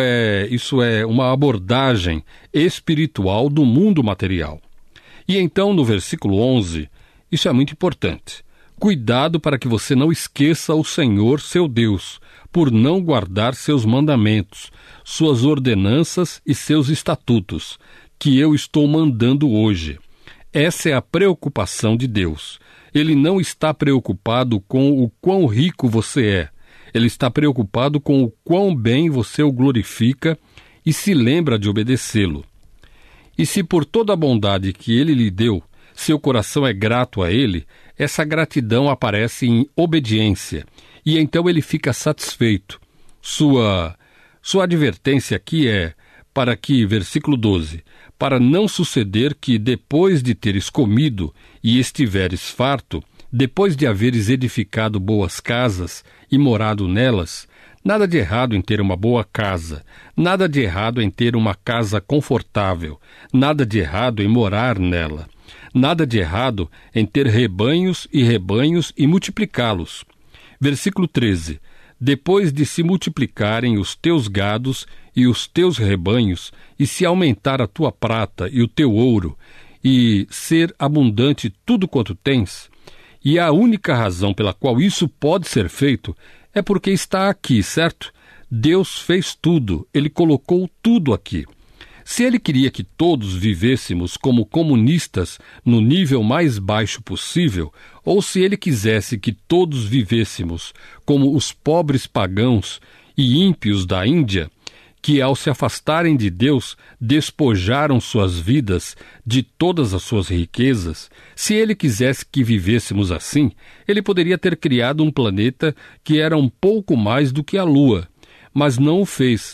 é uma abordagem espiritual do mundo material. E então, no versículo 11, isso é muito importante. Cuidado para que você não esqueça o Senhor, seu Deus, por não guardar seus mandamentos, suas ordenanças e seus estatutos, que eu estou mandando hoje. Essa é a preocupação de Deus. Ele não está preocupado com o quão rico você é. Ele está preocupado com o quão bem você o glorifica e se lembra de obedecê-lo. E se por toda a bondade que ele lhe deu, seu coração é grato a ele, essa gratidão aparece em obediência, e então ele fica satisfeito. Sua advertência aqui é para que, versículo 12, para não suceder que depois de teres comido e estiveres farto, depois de haveres edificado boas casas e morado nelas, nada de errado em ter uma boa casa, nada de errado em ter uma casa confortável, nada de errado em morar nela, nada de errado em ter rebanhos e multiplicá-los. Versículo 13. Depois de se multiplicarem os teus gados e os teus rebanhos, e se aumentar a tua prata e o teu ouro, e ser abundante tudo quanto tens, e a única razão pela qual isso pode ser feito é porque está aqui, certo? Deus fez tudo, Ele colocou tudo aqui. Se Ele queria que todos vivêssemos como comunistas no nível mais baixo possível, ou se Ele quisesse que todos vivêssemos como os pobres pagãos e ímpios da Índia, que ao se afastarem de Deus, despojaram suas vidas de todas as suas riquezas, se Ele quisesse que vivêssemos assim, Ele poderia ter criado um planeta que era um pouco mais do que a Lua, mas não o fez.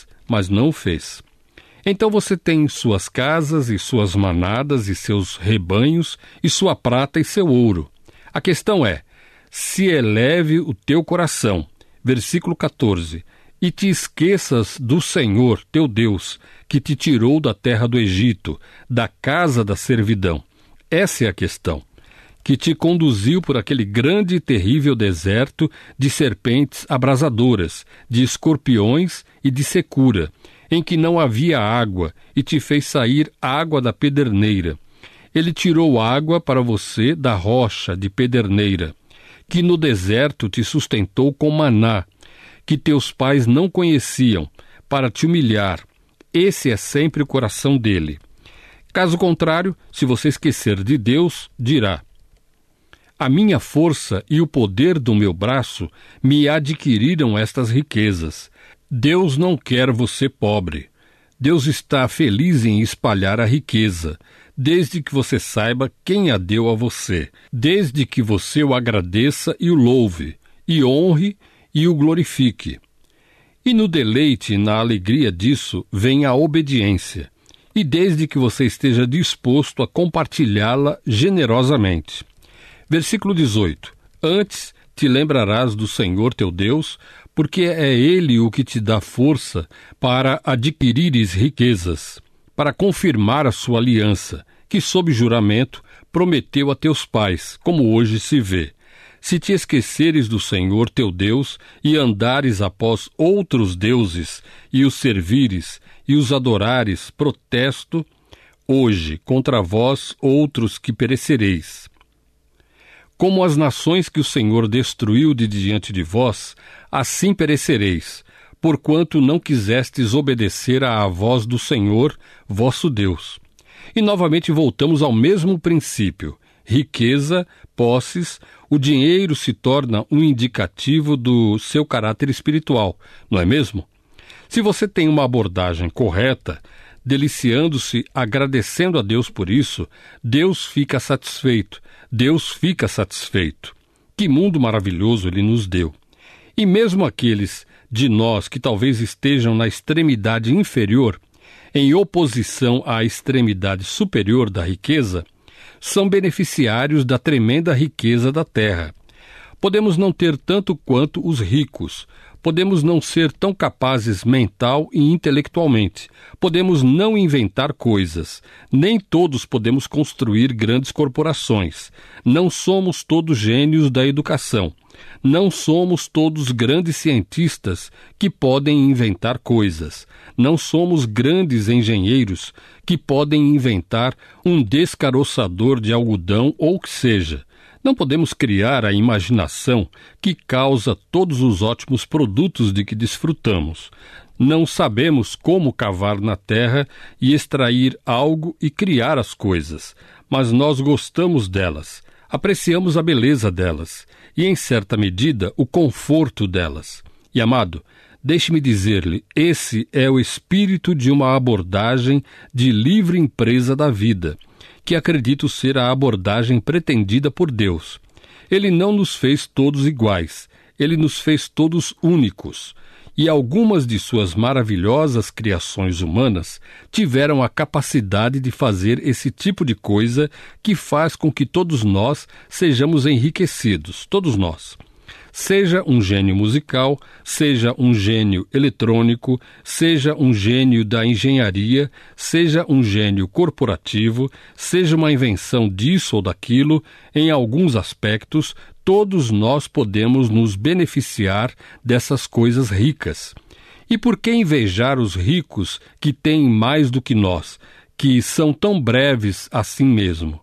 Então você tem suas casas e suas manadas e seus rebanhos e sua prata e seu ouro. A questão é, se eleve o teu coração, versículo 14, e te esqueças do Senhor, teu Deus, que te tirou da terra do Egito, da casa da servidão. Essa é a questão. Que te conduziu por aquele grande e terrível deserto de serpentes abrasadoras, de escorpiões e de secura, em que não havia água, e te fez sair água da pederneira. Ele tirou água para você da rocha de pederneira, que no deserto te sustentou com maná, que teus pais não conheciam, para te humilhar. Esse é sempre o coração dele. Caso contrário, se você esquecer de Deus, dirá: a minha força e o poder do meu braço me adquiriram estas riquezas. Deus não quer você pobre. Deus está feliz em espalhar a riqueza, desde que você saiba quem a deu a você, desde que você o agradeça e o louve, e honre e o glorifique. E no deleite e na alegria disso vem a obediência, e desde que você esteja disposto a compartilhá-la generosamente. Versículo 18. Antes te lembrarás do Senhor teu Deus, porque é Ele o que te dá força para adquirires riquezas, para confirmar a sua aliança, que sob juramento prometeu a teus pais, como hoje se vê. Se te esqueceres do Senhor teu Deus e andares após outros deuses e os servires e os adorares, protesto hoje contra vós outros que perecereis. Como as nações que o Senhor destruiu de diante de vós, assim perecereis, porquanto não quisestes obedecer à voz do Senhor, vosso Deus. E novamente voltamos ao mesmo princípio. Riqueza, posses, o dinheiro se torna um indicativo do seu caráter espiritual, não é mesmo? Se você tem uma abordagem correta, deliciando-se, agradecendo a Deus por isso, Deus fica satisfeito. Que mundo maravilhoso Ele nos deu! E mesmo aqueles de nós que talvez estejam na extremidade inferior, em oposição à extremidade superior da riqueza, são beneficiários da tremenda riqueza da terra. Podemos não ter tanto quanto os ricos, podemos não ser tão capazes mental e intelectualmente, podemos não inventar coisas, nem todos podemos construir grandes corporações, não somos todos gênios da educação, não somos todos grandes cientistas que podem inventar coisas, não somos grandes engenheiros que podem inventar um descaroçador de algodão ou o que seja. Não podemos criar a imaginação que causa todos os ótimos produtos de que desfrutamos. Não sabemos como cavar na terra e extrair algo e criar as coisas, mas nós gostamos delas, apreciamos a beleza delas e, em certa medida, o conforto delas. E, amado, deixe-me dizer-lhe, esse é o espírito de uma abordagem de livre empresa da vida, que acredito ser a abordagem pretendida por Deus. Ele não nos fez todos iguais, Ele nos fez todos únicos, e algumas de suas maravilhosas criações humanas tiveram a capacidade de fazer esse tipo de coisa que faz com que todos nós sejamos enriquecidos, todos nós. Seja um gênio musical, seja um gênio eletrônico, seja um gênio da engenharia, seja um gênio corporativo, seja uma invenção disso ou daquilo, em alguns aspectos, todos nós podemos nos beneficiar dessas coisas ricas. E por que invejar os ricos que têm mais do que nós, que são tão breves assim mesmo?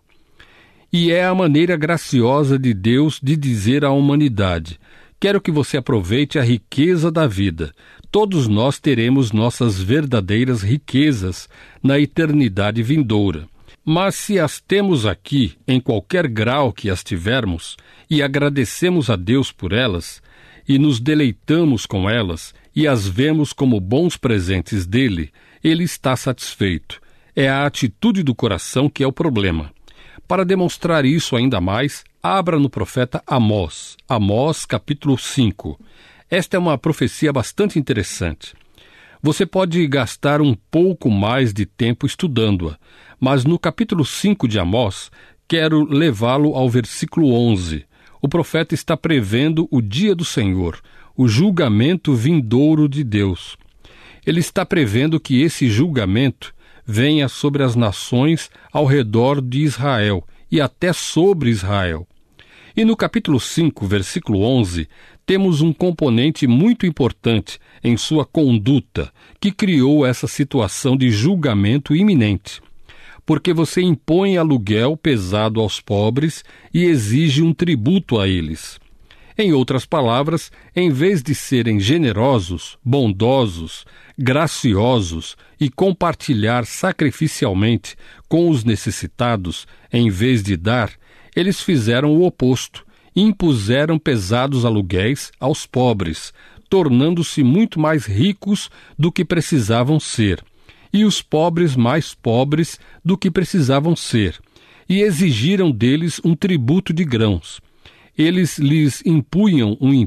E é a maneira graciosa de Deus de dizer à humanidade: quero que você aproveite a riqueza da vida. Todos nós teremos nossas verdadeiras riquezas na eternidade vindoura. Mas se as temos aqui, em qualquer grau que as tivermos, e agradecemos a Deus por elas, e nos deleitamos com elas, e as vemos como bons presentes dele, ele está satisfeito. É a atitude do coração que é o problema. Para demonstrar isso ainda mais, abra no profeta Amós, Amós capítulo 5. Esta é uma profecia bastante interessante. Você pode gastar um pouco mais de tempo estudando-a, mas no capítulo 5 de Amós, quero levá-lo ao versículo 11. O profeta está prevendo o dia do Senhor, o julgamento vindouro de Deus. Ele está prevendo que esse julgamento venha sobre as nações ao redor de Israel e até sobre Israel. E no capítulo 5, versículo 11, temos um componente muito importante em sua conduta que criou essa situação de julgamento iminente. Porque você impõe aluguel pesado aos pobres e exige um tributo a eles. Em outras palavras, em vez de serem generosos, bondosos, graciosos e compartilhar sacrificialmente com os necessitados, em vez de dar, eles fizeram o oposto, impuseram pesados aluguéis aos pobres, tornando-se muito mais ricos do que precisavam ser, e os pobres mais pobres do que precisavam ser, e exigiram deles um tributo de grãos. Eles lhes impunham um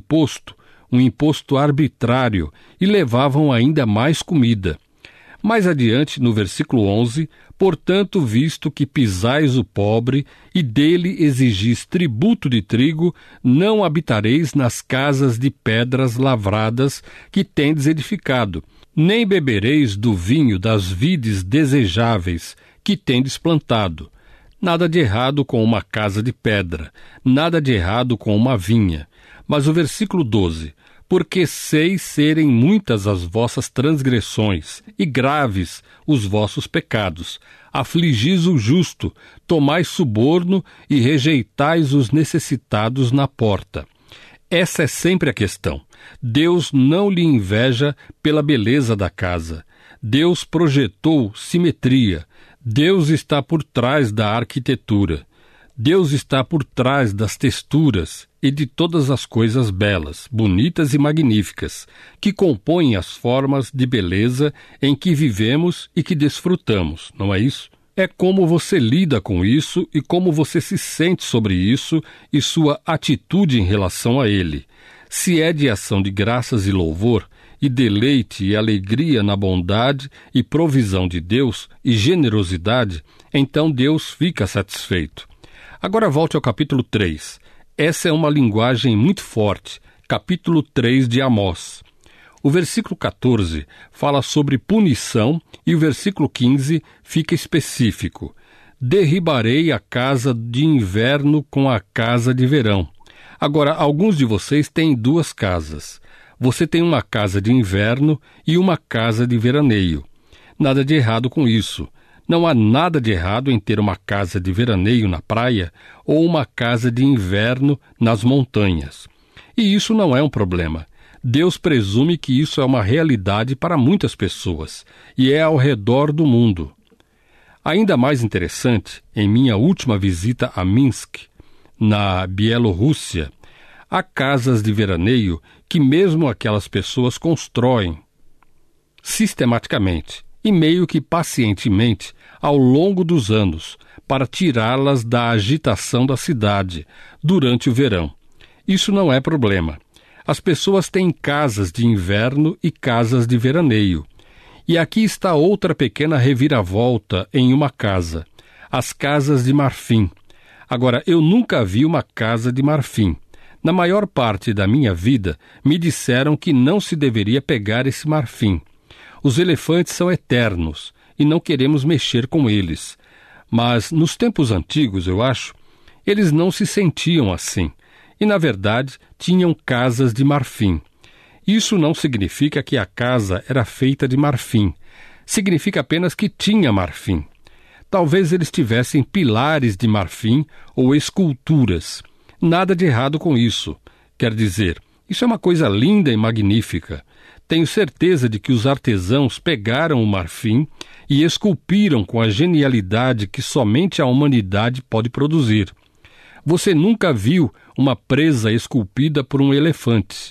imposto arbitrário, e levavam ainda mais comida. Mais adiante, no versículo 11, portanto, visto que pisais o pobre e dele exigis tributo de trigo, não habitareis nas casas de pedras lavradas que tendes edificado, nem bebereis do vinho das vides desejáveis que tendes plantado. Nada de errado com uma casa de pedra, nada de errado com uma vinha. Mas o versículo 12, porque sei serem muitas as vossas transgressões, e graves os vossos pecados. Afligis o justo, tomais suborno e rejeitais os necessitados na porta. Essa é sempre a questão. Deus não lhe inveja pela beleza da casa. Deus projetou simetria. Deus está por trás da arquitetura. Deus está por trás das texturas e de todas as coisas belas, bonitas e magníficas, que compõem as formas de beleza em que vivemos e que desfrutamos, não é isso? É como você lida com isso e como você se sente sobre isso e sua atitude em relação a ele. Se é de ação de graças e louvor, e deleite e alegria na bondade e provisão de Deus e generosidade, então Deus fica satisfeito. Agora volte ao capítulo 3. Essa é uma linguagem muito forte, capítulo 3 de Amós. O versículo 14 fala sobre punição e o versículo 15 fica específico. Derribarei a casa de inverno com a casa de verão. Agora, alguns de vocês têm duas casas. Você tem uma casa de inverno e uma casa de veraneio. Nada de errado com isso. Não há nada de errado em ter uma casa de veraneio na praia ou uma casa de inverno nas montanhas. E isso não é um problema. Deus presume que isso é uma realidade para muitas pessoas, e é ao redor do mundo. Ainda mais interessante, em minha última visita a Minsk, na Bielorrússia, há casas de veraneio que mesmo aquelas pessoas constroem sistematicamente e meio que pacientemente ao longo dos anos para tirá-las da agitação da cidade durante o verão. Isso não é problema. As pessoas têm casas de inverno e casas de veraneio. E aqui está outra pequena reviravolta em uma casa: as casas de marfim. Agora, eu nunca vi uma casa de marfim. Na maior parte da minha vida, me disseram que não se deveria pegar esse marfim. Os elefantes são eternos e não queremos mexer com eles. Mas, nos tempos antigos, eu acho, eles não se sentiam assim. E, na verdade, tinham casas de marfim. Isso não significa que a casa era feita de marfim. Significa apenas que tinha marfim. Talvez eles tivessem pilares de marfim ou esculturas. Nada de errado com isso. Quer dizer, isso é uma coisa linda e magnífica. Tenho certeza de que os artesãos pegaram o marfim e esculpiram com a genialidade que somente a humanidade pode produzir. Você nunca viu uma presa esculpida por um elefante.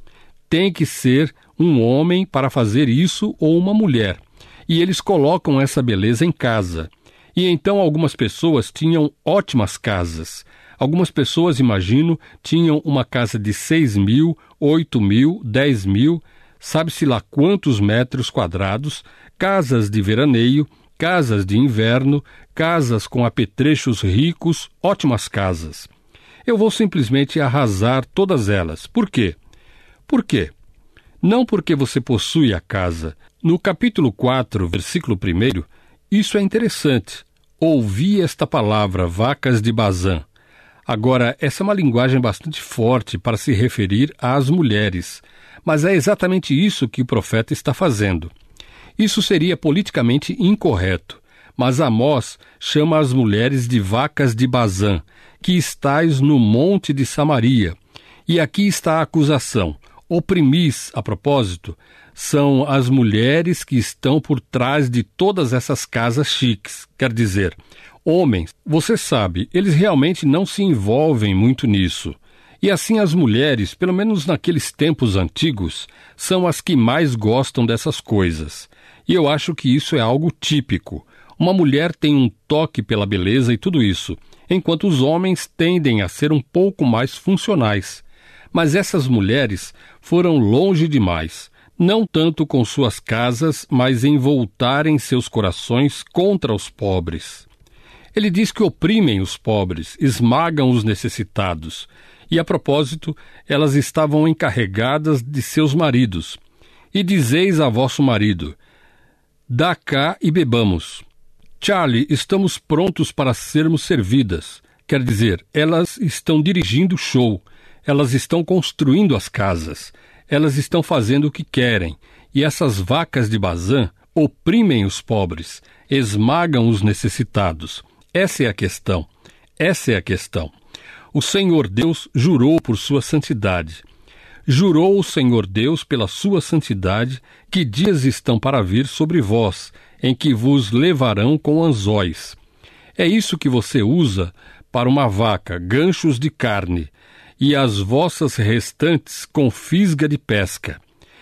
Tem que ser um homem para fazer isso ou uma mulher. E eles colocam essa beleza em casa. E então algumas pessoas tinham ótimas casas. Algumas pessoas, imagino, tinham uma casa de 6.000, 8.000, 10.000, sabe-se lá quantos metros quadrados, casas de veraneio, casas de inverno, casas com apetrechos ricos, ótimas casas. Eu vou simplesmente arrasar todas elas. Por quê? Por quê? Não porque você possui a casa. No capítulo 4, versículo 1, isso é interessante. Ouvi esta palavra, vacas de Bazã. Agora, essa é uma linguagem bastante forte para se referir às mulheres, mas é exatamente isso que o profeta está fazendo. Isso seria politicamente incorreto, mas Amós chama as mulheres de vacas de Bazã, que estais no monte de Samaria. E aqui está a acusação. Oprimis, a propósito, são as mulheres que estão por trás de todas essas casas chiques. Quer dizer, homens, você sabe, eles realmente não se envolvem muito nisso. E assim as mulheres, pelo menos naqueles tempos antigos, são as que mais gostam dessas coisas. E eu acho que isso é algo típico. Uma mulher tem um toque pela beleza e tudo isso, enquanto os homens tendem a ser um pouco mais funcionais. Mas essas mulheres foram longe demais, não tanto com suas casas, mas em voltarem seus corações contra os pobres. Ele diz que oprimem os pobres, esmagam os necessitados. E, a propósito, elas estavam encarregadas de seus maridos. E dizeis a vosso marido: dá cá e bebamos. Charlie, estamos prontos para sermos servidas. Quer dizer, elas estão dirigindo o show. Elas estão construindo as casas, elas estão fazendo o que querem, e essas vacas de Bazã oprimem os pobres, esmagam os necessitados. Essa é a questão, essa é a questão. O Senhor Deus jurou por sua santidade. Jurou o Senhor Deus pela sua santidade que dias estão para vir sobre vós, em que vos levarão com anzóis. É isso que você usa para uma vaca, ganchos de carne, e as vossas restantes com fisga de pesca.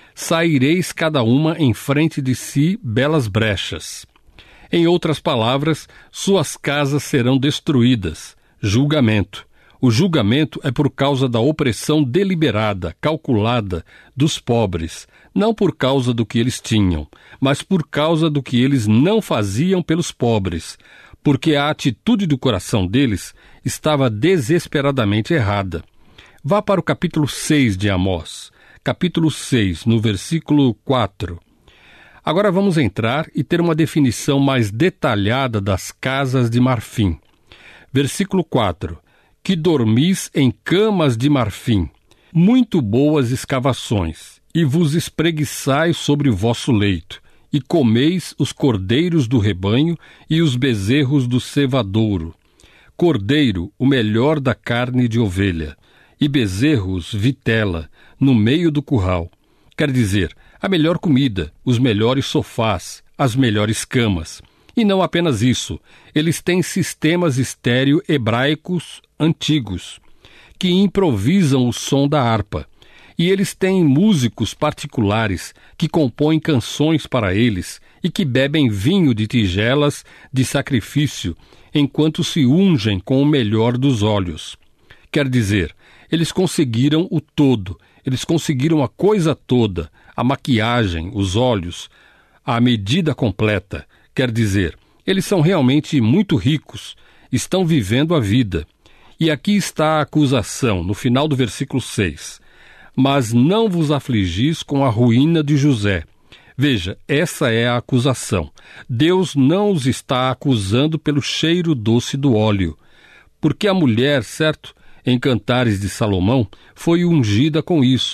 Saireis cada uma em frente de si belas brechas. Em outras palavras, suas casas serão destruídas. Julgamento. O julgamento é por causa da opressão deliberada, calculada, dos pobres, não por causa do que eles tinham, mas por causa do que eles não faziam pelos pobres, porque a atitude do coração deles estava desesperadamente errada. Vá para o capítulo 6 de Amós, capítulo 6, no versículo 4. Agora vamos entrar e ter uma definição mais detalhada das casas de marfim. Versículo 4. Que dormis em camas de marfim, muito boas escavações, e vos espreguiçais sobre o vosso leito, e comeis os cordeiros do rebanho e os bezerros do cevadouro. Cordeiro, o melhor da carne de ovelha, e bezerros, vitela, no meio do curral. Quer dizer, a melhor comida, os melhores sofás, as melhores camas. E não apenas isso, eles têm sistemas estéreo hebraicos antigos, que improvisam o som da harpa. E eles têm músicos particulares que compõem canções para eles e que bebem vinho de tigelas de sacrifício enquanto se ungem com o melhor dos óleos. Quer dizer, eles conseguiram o todo, eles conseguiram a coisa toda, a maquiagem, os olhos, a medida completa. Quer dizer, eles são realmente muito ricos, estão vivendo a vida. E aqui está a acusação, no final do versículo 6. Mas não vos afligis com a ruína de José. Veja, essa é a acusação. Deus não os está acusando pelo cheiro doce do óleo. Porque a mulher, certo, em Cantares de Salomão, foi ungida com isso.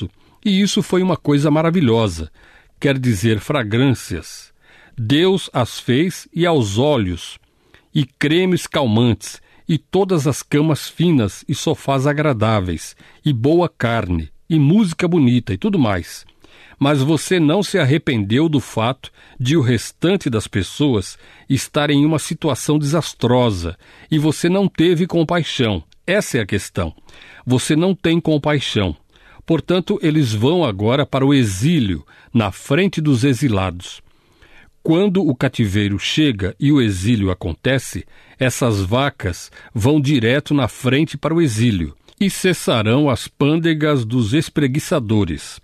E isso foi uma coisa maravilhosa, quer dizer, fragrâncias. Deus as fez e aos óleos, e cremes calmantes, e todas as camas finas e sofás agradáveis, e boa carne, e música bonita e tudo mais. Mas você não se arrependeu do fato de o restante das pessoas estar em uma situação desastrosa, e você não teve compaixão. Essa é a questão. Você não tem compaixão. Portanto, eles vão agora para o exílio, na frente dos exilados. Quando o cativeiro chega e o exílio acontece, essas vacas vão direto na frente para o exílio, e cessarão as pândegas dos espreguiçadores.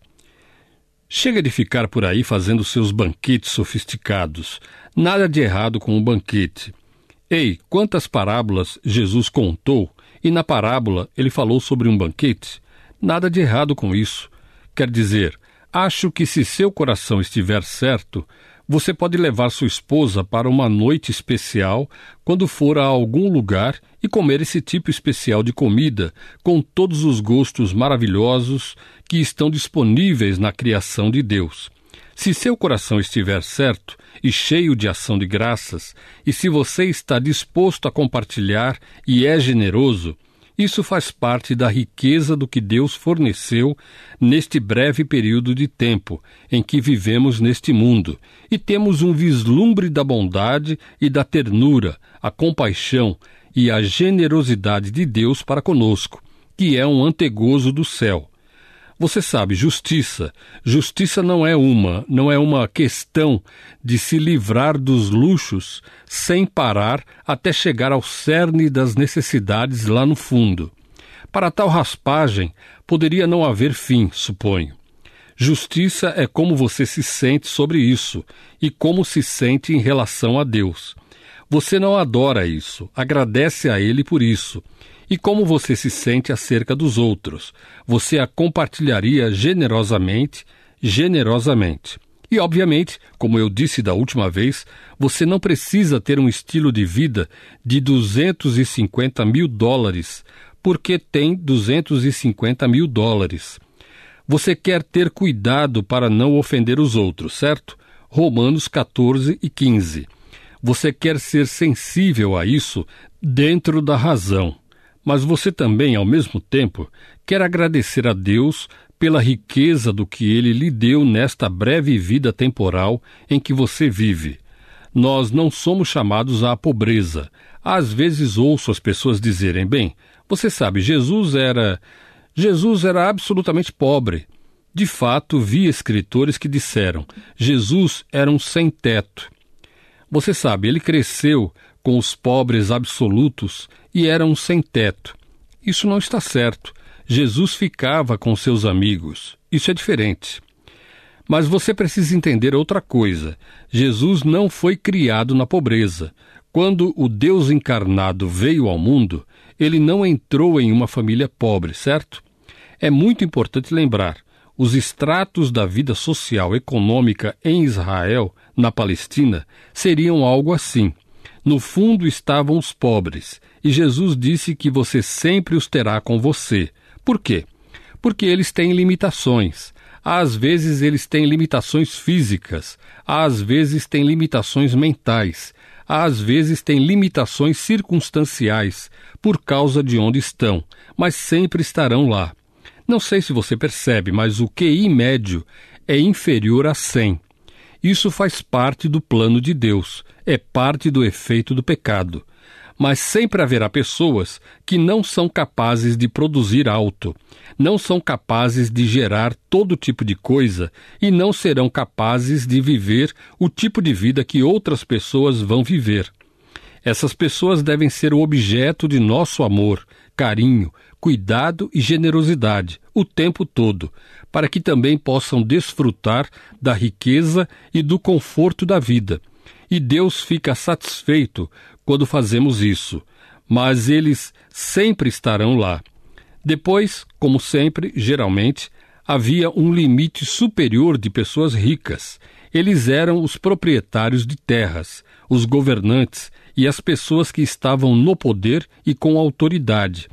Chega de ficar por aí fazendo seus banquetes sofisticados. Nada de errado com o banquete. Ei, quantas parábolas Jesus contou, e na parábola ele falou sobre um banquete? Nada de errado com isso. Quer dizer, acho que se seu coração estiver certo, você pode levar sua esposa para uma noite especial quando for a algum lugar e comer esse tipo especial de comida com todos os gostos maravilhosos que estão disponíveis na criação de Deus. Se seu coração estiver certo e cheio de ação de graças, e se você está disposto a compartilhar e é generoso, isso faz parte da riqueza do que Deus forneceu neste breve período de tempo em que vivemos neste mundo, e temos um vislumbre da bondade e da ternura, a compaixão e a generosidade de Deus para conosco, que é um antegozo do céu. Você sabe, justiça não é uma questão de se livrar dos luxos sem parar até chegar ao cerne das necessidades lá no fundo. Para tal raspagem, poderia não haver fim, suponho. Justiça é como você se sente sobre isso e como se sente em relação a Deus. Você não adora isso, agradece a Ele por isso. E como você se sente acerca dos outros? Você a compartilharia generosamente. E, obviamente, como eu disse da última vez, você não precisa ter um estilo de vida de $250 mil, porque tem $250 mil. Você quer ter cuidado para não ofender os outros, certo? Romanos 14 e 15. Você quer ser sensível a isso dentro da razão. Mas você também, ao mesmo tempo, quer agradecer a Deus pela riqueza do que Ele lhe deu nesta breve vida temporal em que você vive. Nós não somos chamados à pobreza. Às vezes ouço as pessoas dizerem, bem, você sabe, Jesus era absolutamente pobre. De fato, vi escritores que disseram, Jesus era um sem-teto. Você sabe, ele cresceu com os pobres absolutos e era um sem-teto. Isso não está certo. Jesus ficava com seus amigos. Isso é diferente. Mas você precisa entender outra coisa. Jesus não foi criado na pobreza. Quando o Deus encarnado veio ao mundo, ele não entrou em uma família pobre, certo? É muito importante lembrar, os estratos da vida social e econômica em Israel, na Palestina, seriam algo assim. No fundo estavam os pobres, e Jesus disse que você sempre os terá com você. Por quê? Porque eles têm limitações. Às vezes eles têm limitações físicas, às vezes têm limitações mentais, às vezes têm limitações circunstanciais, por causa de onde estão, mas sempre estarão lá. Não sei se você percebe, mas o QI médio é inferior a 100. Isso faz parte do plano de Deus, é parte do efeito do pecado. Mas sempre haverá pessoas que não são capazes de produzir alto, não são capazes de gerar todo tipo de coisa e não serão capazes de viver o tipo de vida que outras pessoas vão viver. Essas pessoas devem ser o objeto de nosso amor, carinho, cuidado e generosidade o tempo todo, para que também possam desfrutar da riqueza e do conforto da vida. E Deus fica satisfeito quando fazemos isso, mas eles sempre estarão lá. Depois, como sempre, geralmente, havia um limite superior de pessoas ricas. Eles eram os proprietários de terras, os governantes e as pessoas que estavam no poder e com autoridade.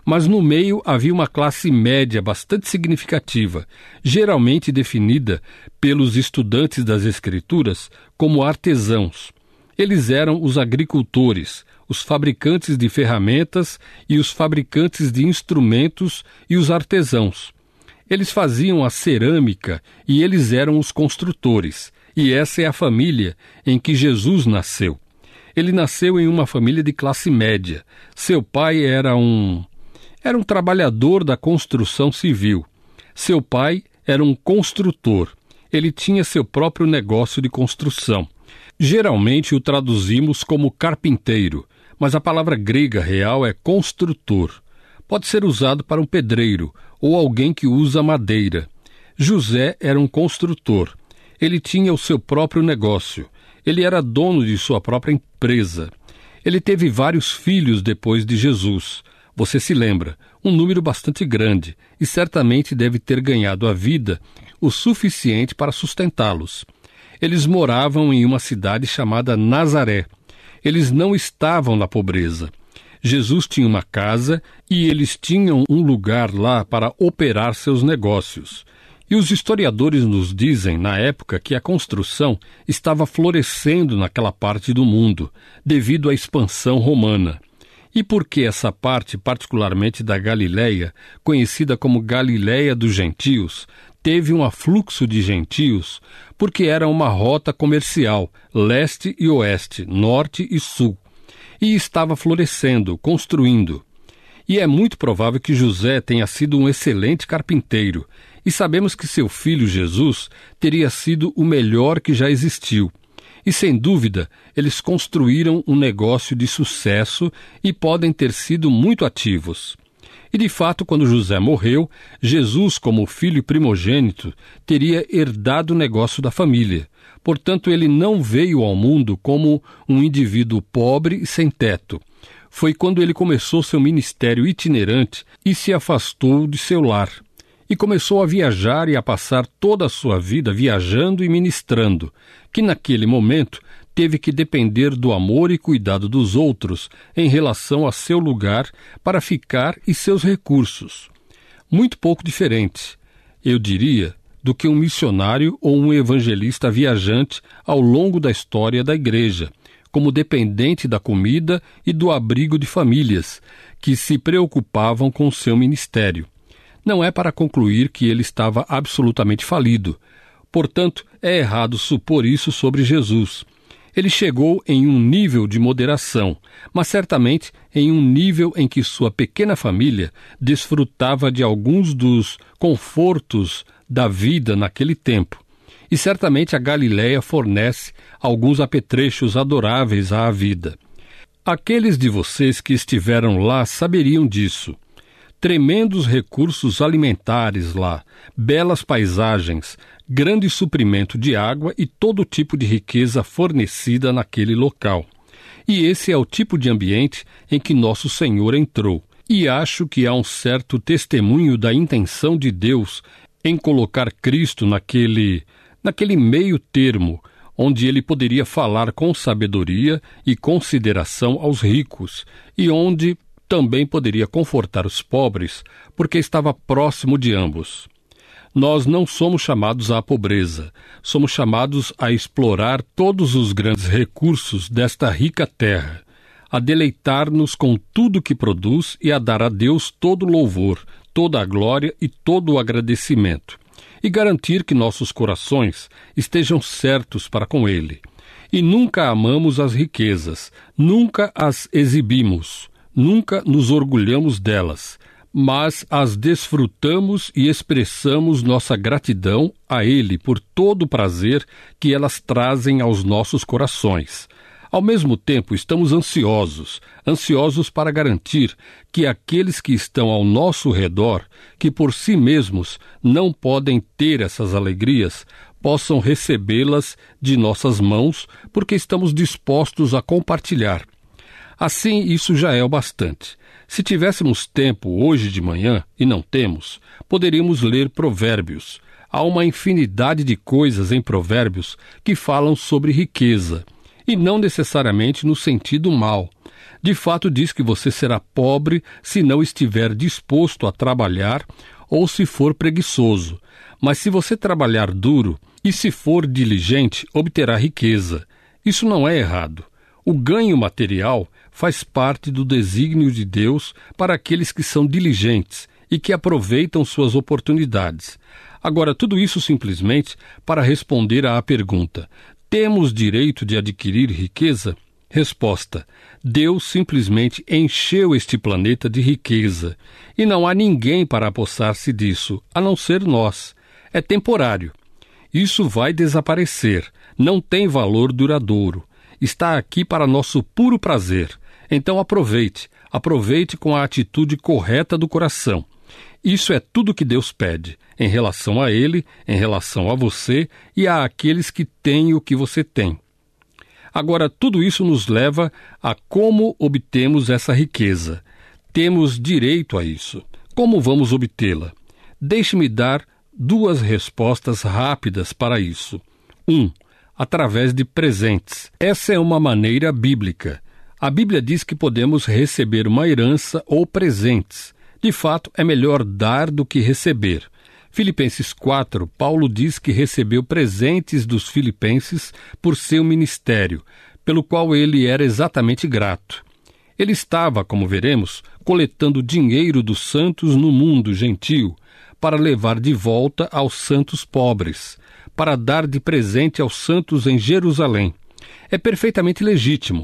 Mas no meio havia uma classe média bastante significativa, geralmente definida pelos estudantes das Escrituras como artesãos. Eles eram os agricultores, os fabricantes de ferramentas e os fabricantes de instrumentos e os artesãos. Eles faziam a cerâmica e eles eram os construtores. E essa é a família em que Jesus nasceu. Ele nasceu em uma família de classe média. Seu pai era um trabalhador da construção civil. Seu pai era um construtor. Ele tinha seu próprio negócio de construção. Geralmente o traduzimos como carpinteiro, mas a palavra grega real é construtor. Pode ser usado para um pedreiro ou alguém que usa madeira. José era um construtor. Ele tinha o seu próprio negócio. Ele era dono de sua própria empresa. Ele teve vários filhos depois de Jesus. Você se lembra, um número bastante grande, e certamente deve ter ganhado a vida o suficiente para sustentá-los. Eles moravam em uma cidade chamada Nazaré. Eles não estavam na pobreza. Jesus tinha uma casa e eles tinham um lugar lá para operar seus negócios. E os historiadores nos dizem, na época, que a construção estava florescendo naquela parte do mundo, devido à expansão romana. E por que essa parte, particularmente da Galileia, conhecida como Galileia dos Gentios, teve um afluxo de gentios? Porque era uma rota comercial, leste e oeste, norte e sul. E estava florescendo, construindo. E é muito provável que José tenha sido um excelente carpinteiro, e sabemos que seu filho Jesus teria sido o melhor que já existiu. E sem dúvida, eles construíram um negócio de sucesso e podem ter sido muito ativos. E de fato, quando José morreu, Jesus, como filho primogênito, teria herdado o negócio da família. Portanto, ele não veio ao mundo como um indivíduo pobre e sem teto. Foi quando ele começou seu ministério itinerante e se afastou de seu lar. E começou a viajar e a passar toda a sua vida viajando e ministrando, que naquele momento teve que depender do amor e cuidado dos outros em relação a seu lugar para ficar e seus recursos. Muito pouco diferente, eu diria, do que um missionário ou um evangelista viajante ao longo da história da igreja, como dependente da comida e do abrigo de famílias que se preocupavam com o seu ministério. Não é para concluir que ele estava absolutamente falido. Portanto, é errado supor isso sobre Jesus. Ele chegou em um nível de moderação, mas certamente em um nível em que sua pequena família desfrutava de alguns dos confortos da vida naquele tempo. E certamente a Galileia fornece alguns apetrechos adoráveis à vida. Aqueles de vocês que estiveram lá saberiam disso. Tremendos recursos alimentares lá, belas paisagens, grande suprimento de água e todo tipo de riqueza fornecida naquele local. E esse é o tipo de ambiente em que nosso Senhor entrou. E acho que há um certo testemunho da intenção de Deus em colocar Cristo naquele meio termo, onde ele poderia falar com sabedoria e consideração aos ricos, e onde também poderia confortar os pobres, porque estava próximo de ambos. Nós não somos chamados à pobreza, somos chamados a explorar todos os grandes recursos desta rica terra, a deleitar-nos com tudo que produz e a dar a Deus todo o louvor, toda a glória e todo o agradecimento, e garantir que nossos corações estejam certos para com Ele. E nunca amamos as riquezas, nunca as exibimos, nunca nos orgulhamos delas, mas as desfrutamos e expressamos nossa gratidão a Ele por todo o prazer que elas trazem aos nossos corações. Ao mesmo tempo, estamos ansiosos para garantir que aqueles que estão ao nosso redor, que por si mesmos não podem ter essas alegrias, possam recebê-las de nossas mãos, porque estamos dispostos a compartilhar. Assim, isso já é o bastante. Se tivéssemos tempo hoje de manhã, e não temos, poderíamos ler Provérbios. Há uma infinidade de coisas em Provérbios que falam sobre riqueza, e não necessariamente no sentido mau. De fato, diz que você será pobre se não estiver disposto a trabalhar ou se for preguiçoso. Mas se você trabalhar duro e se for diligente, obterá riqueza. Isso não é errado. O ganho material faz parte do desígnio de Deus para aqueles que são diligentes e que aproveitam suas oportunidades. Agora, tudo isso simplesmente para responder à pergunta: temos direito de adquirir riqueza? Resposta: Deus simplesmente encheu este planeta de riqueza e não há ninguém para apossar-se disso, a não ser nós. É temporário. Isso vai desaparecer, não tem valor duradouro. Está aqui para nosso puro prazer. Então aproveite com a atitude correta do coração. Isso é tudo que Deus pede, em relação a Ele, em relação a você e a aqueles que têm o que você tem. Agora, tudo isso nos leva a como obtemos essa riqueza. Temos direito a isso. Como vamos obtê-la? Deixe-me dar 2 respostas rápidas para isso. 1. Através de presentes. Essa é uma maneira bíblica. A Bíblia diz que podemos receber uma herança ou presentes. De fato, é melhor dar do que receber. Filipenses 4, Paulo diz que recebeu presentes dos filipenses por seu ministério, pelo qual ele era exatamente grato. Ele estava, como veremos, coletando dinheiro dos santos no mundo gentio, para levar de volta aos santos pobres, para dar de presente aos santos em Jerusalém. É perfeitamente legítimo.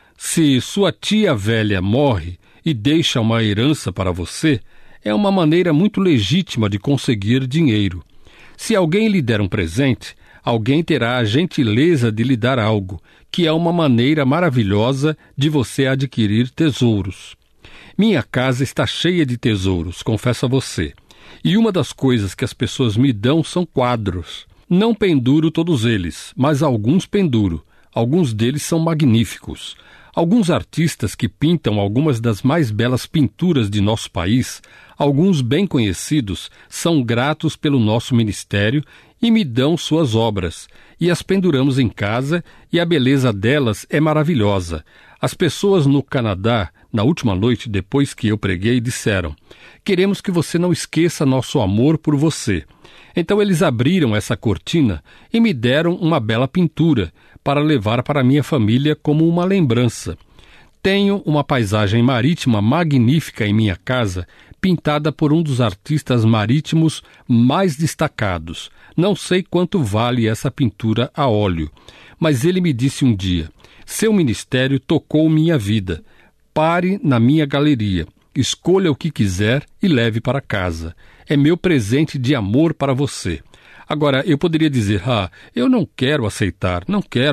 Se sua tia velha morre e deixa uma herança para você, é uma maneira muito legítima de conseguir dinheiro. Se alguém lhe der um presente, alguém terá a gentileza de lhe dar algo, que é uma maneira maravilhosa de você adquirir tesouros. Minha casa está cheia de tesouros, confesso a você. E uma das coisas que as pessoas me dão são quadros. Não penduro todos eles, mas alguns penduro. Alguns deles são magníficos. Alguns artistas que pintam algumas das mais belas pinturas de nosso país, alguns bem conhecidos, são gratos pelo nosso ministério e me dão suas obras, e as penduramos em casa, e a beleza delas é maravilhosa. As pessoas no Canadá, na última noite depois que eu preguei, disseram: queremos que você não esqueça nosso amor por você. Então eles abriram essa cortina e me deram uma bela pintura para levar para minha família como uma lembrança. Tenho uma paisagem marítima magnífica em minha casa, pintada por um dos artistas marítimos mais destacados. Não sei quanto vale essa pintura a óleo, mas ele me disse um dia: seu ministério tocou minha vida. Pare na minha galeria, escolha o que quiser e leve para casa. É meu presente de amor para você. Agora, eu poderia dizer: eu não quero aceitar.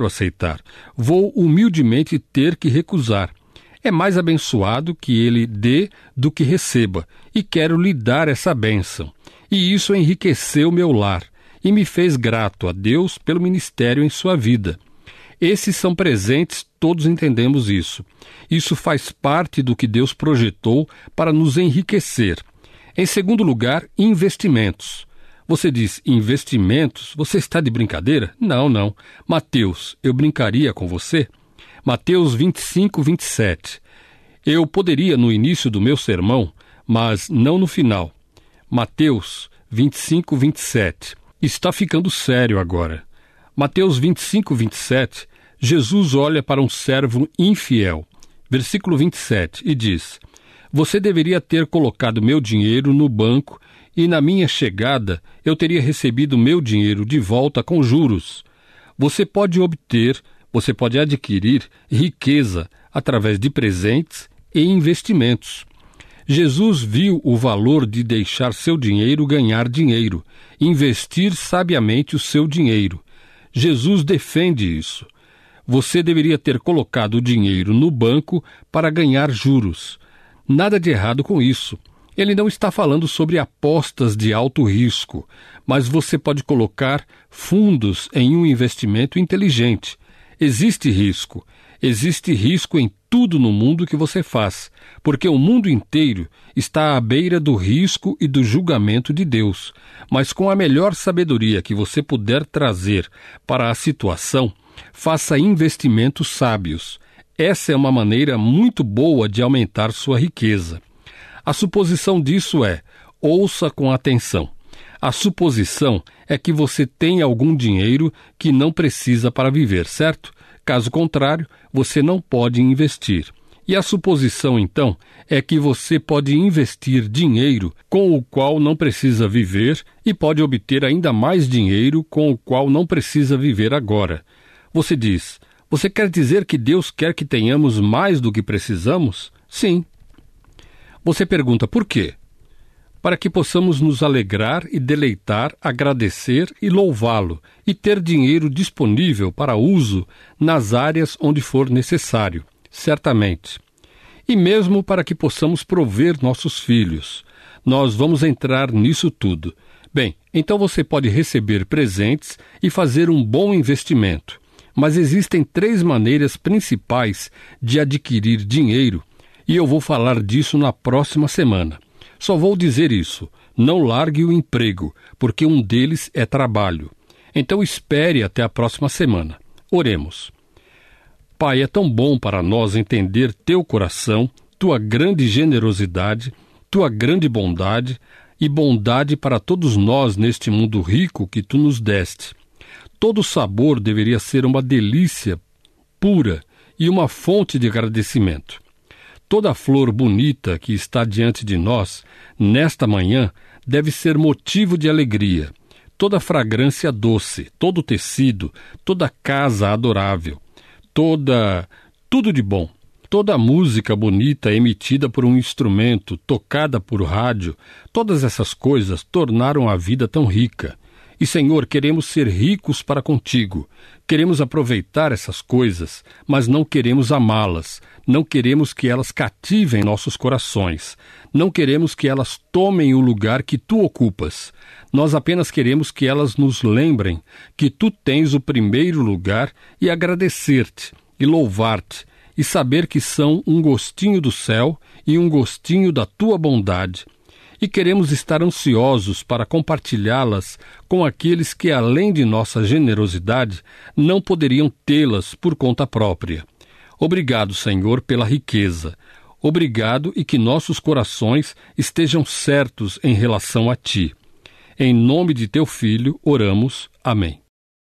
Vou humildemente ter que recusar. É mais abençoado que ele dê do que receba, e quero lhe dar essa bênção. E isso enriqueceu meu lar, e me fez grato a Deus pelo ministério em sua vida. Esses são presentes, todos entendemos isso. Isso faz parte do que Deus projetou para nos enriquecer. Em segundo lugar, investimentos. Você diz: investimentos? Você está de brincadeira? Não. Mateus, eu brincaria com você? Mateus 25, 27. Eu poderia no início do meu sermão, mas não no final. Mateus 25, 27. Está ficando sério agora. Mateus 25, 27, Jesus olha para um servo infiel. Versículo 27, e diz: você deveria ter colocado meu dinheiro no banco e na minha chegada eu teria recebido meu dinheiro de volta com juros. Você pode adquirir riqueza através de presentes e investimentos. Jesus viu o valor de deixar seu dinheiro ganhar dinheiro, investir sabiamente o seu dinheiro. Jesus defende isso. Você deveria ter colocado o dinheiro no banco para ganhar juros. Nada de errado com isso. Ele não está falando sobre apostas de alto risco, mas você pode colocar fundos em um investimento inteligente. Existe risco em tudo no mundo que você faz, porque o mundo inteiro está à beira do risco e do julgamento de Deus. Mas com a melhor sabedoria que você puder trazer para a situação, faça investimentos sábios. Essa é uma maneira muito boa de aumentar sua riqueza. A suposição disso é: ouça com atenção. A suposição é que você tem algum dinheiro que não precisa para viver, certo? Caso contrário, você não pode investir. E a suposição, então, é que você pode investir dinheiro com o qual não precisa viver e pode obter ainda mais dinheiro com o qual não precisa viver agora. Você diz: você quer dizer que Deus quer que tenhamos mais do que precisamos? Sim. Você pergunta por quê? Para que possamos nos alegrar e deleitar, agradecer e louvá-lo, e ter dinheiro disponível para uso nas áreas onde for necessário, certamente. E mesmo para que possamos prover nossos filhos. Nós vamos entrar nisso tudo. Bem, então você pode receber presentes e fazer um bom investimento. Mas existem 3 maneiras principais de adquirir dinheiro, e eu vou falar disso na próxima semana. Só vou dizer isso: não largue o emprego, porque um deles é trabalho. Então espere até a próxima semana. Oremos. Pai, é tão bom para nós entender teu coração, tua grande generosidade, tua grande bondade e bondade para todos nós neste mundo rico que tu nos deste. Todo sabor deveria ser uma delícia pura e uma fonte de agradecimento. Toda flor bonita que está diante de nós, nesta manhã, deve ser motivo de alegria. Toda fragrância doce, todo tecido, toda casa adorável, tudo de bom. Toda música bonita emitida por um instrumento, tocada por rádio, todas essas coisas tornaram a vida tão rica. E, Senhor, queremos ser ricos para contigo. Queremos aproveitar essas coisas, mas não queremos amá-las. Não queremos que elas cativem nossos corações. Não queremos que elas tomem o lugar que tu ocupas. Nós apenas queremos que elas nos lembrem que tu tens o primeiro lugar e agradecer-te e louvar-te e saber que são um gostinho do céu e um gostinho da tua bondade. E queremos estar ansiosos para compartilhá-las com aqueles que, além de nossa generosidade, não poderiam tê-las por conta própria. Obrigado, Senhor, pela riqueza. Obrigado e que nossos corações estejam certos em relação a Ti. Em nome de Teu Filho, oramos. Amém.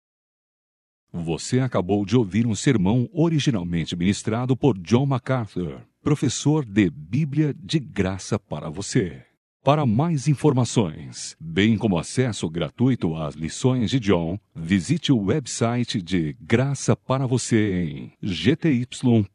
Você acabou de ouvir um sermão originalmente ministrado por John MacArthur, professor de Bíblia de Graça para você. Para mais informações, bem como acesso gratuito às lições de John, visite o website de Graça para Você em gty.org.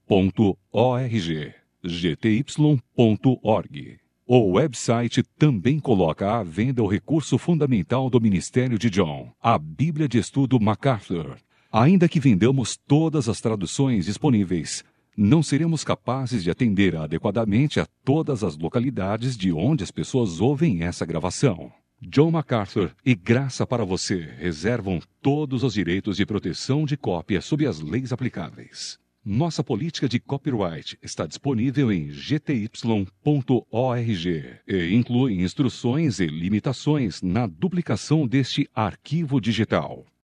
gty.org. O website também coloca à venda o recurso fundamental do ministério de John, a Bíblia de Estudo MacArthur. Ainda que vendamos todas as traduções disponíveis, não seremos capazes de atender adequadamente a todas as localidades de onde as pessoas ouvem essa gravação. John MacArthur e Graça para Você reservam todos os direitos de proteção de cópia sob as leis aplicáveis. Nossa política de copyright está disponível em gty.org e inclui instruções e limitações na duplicação deste arquivo digital.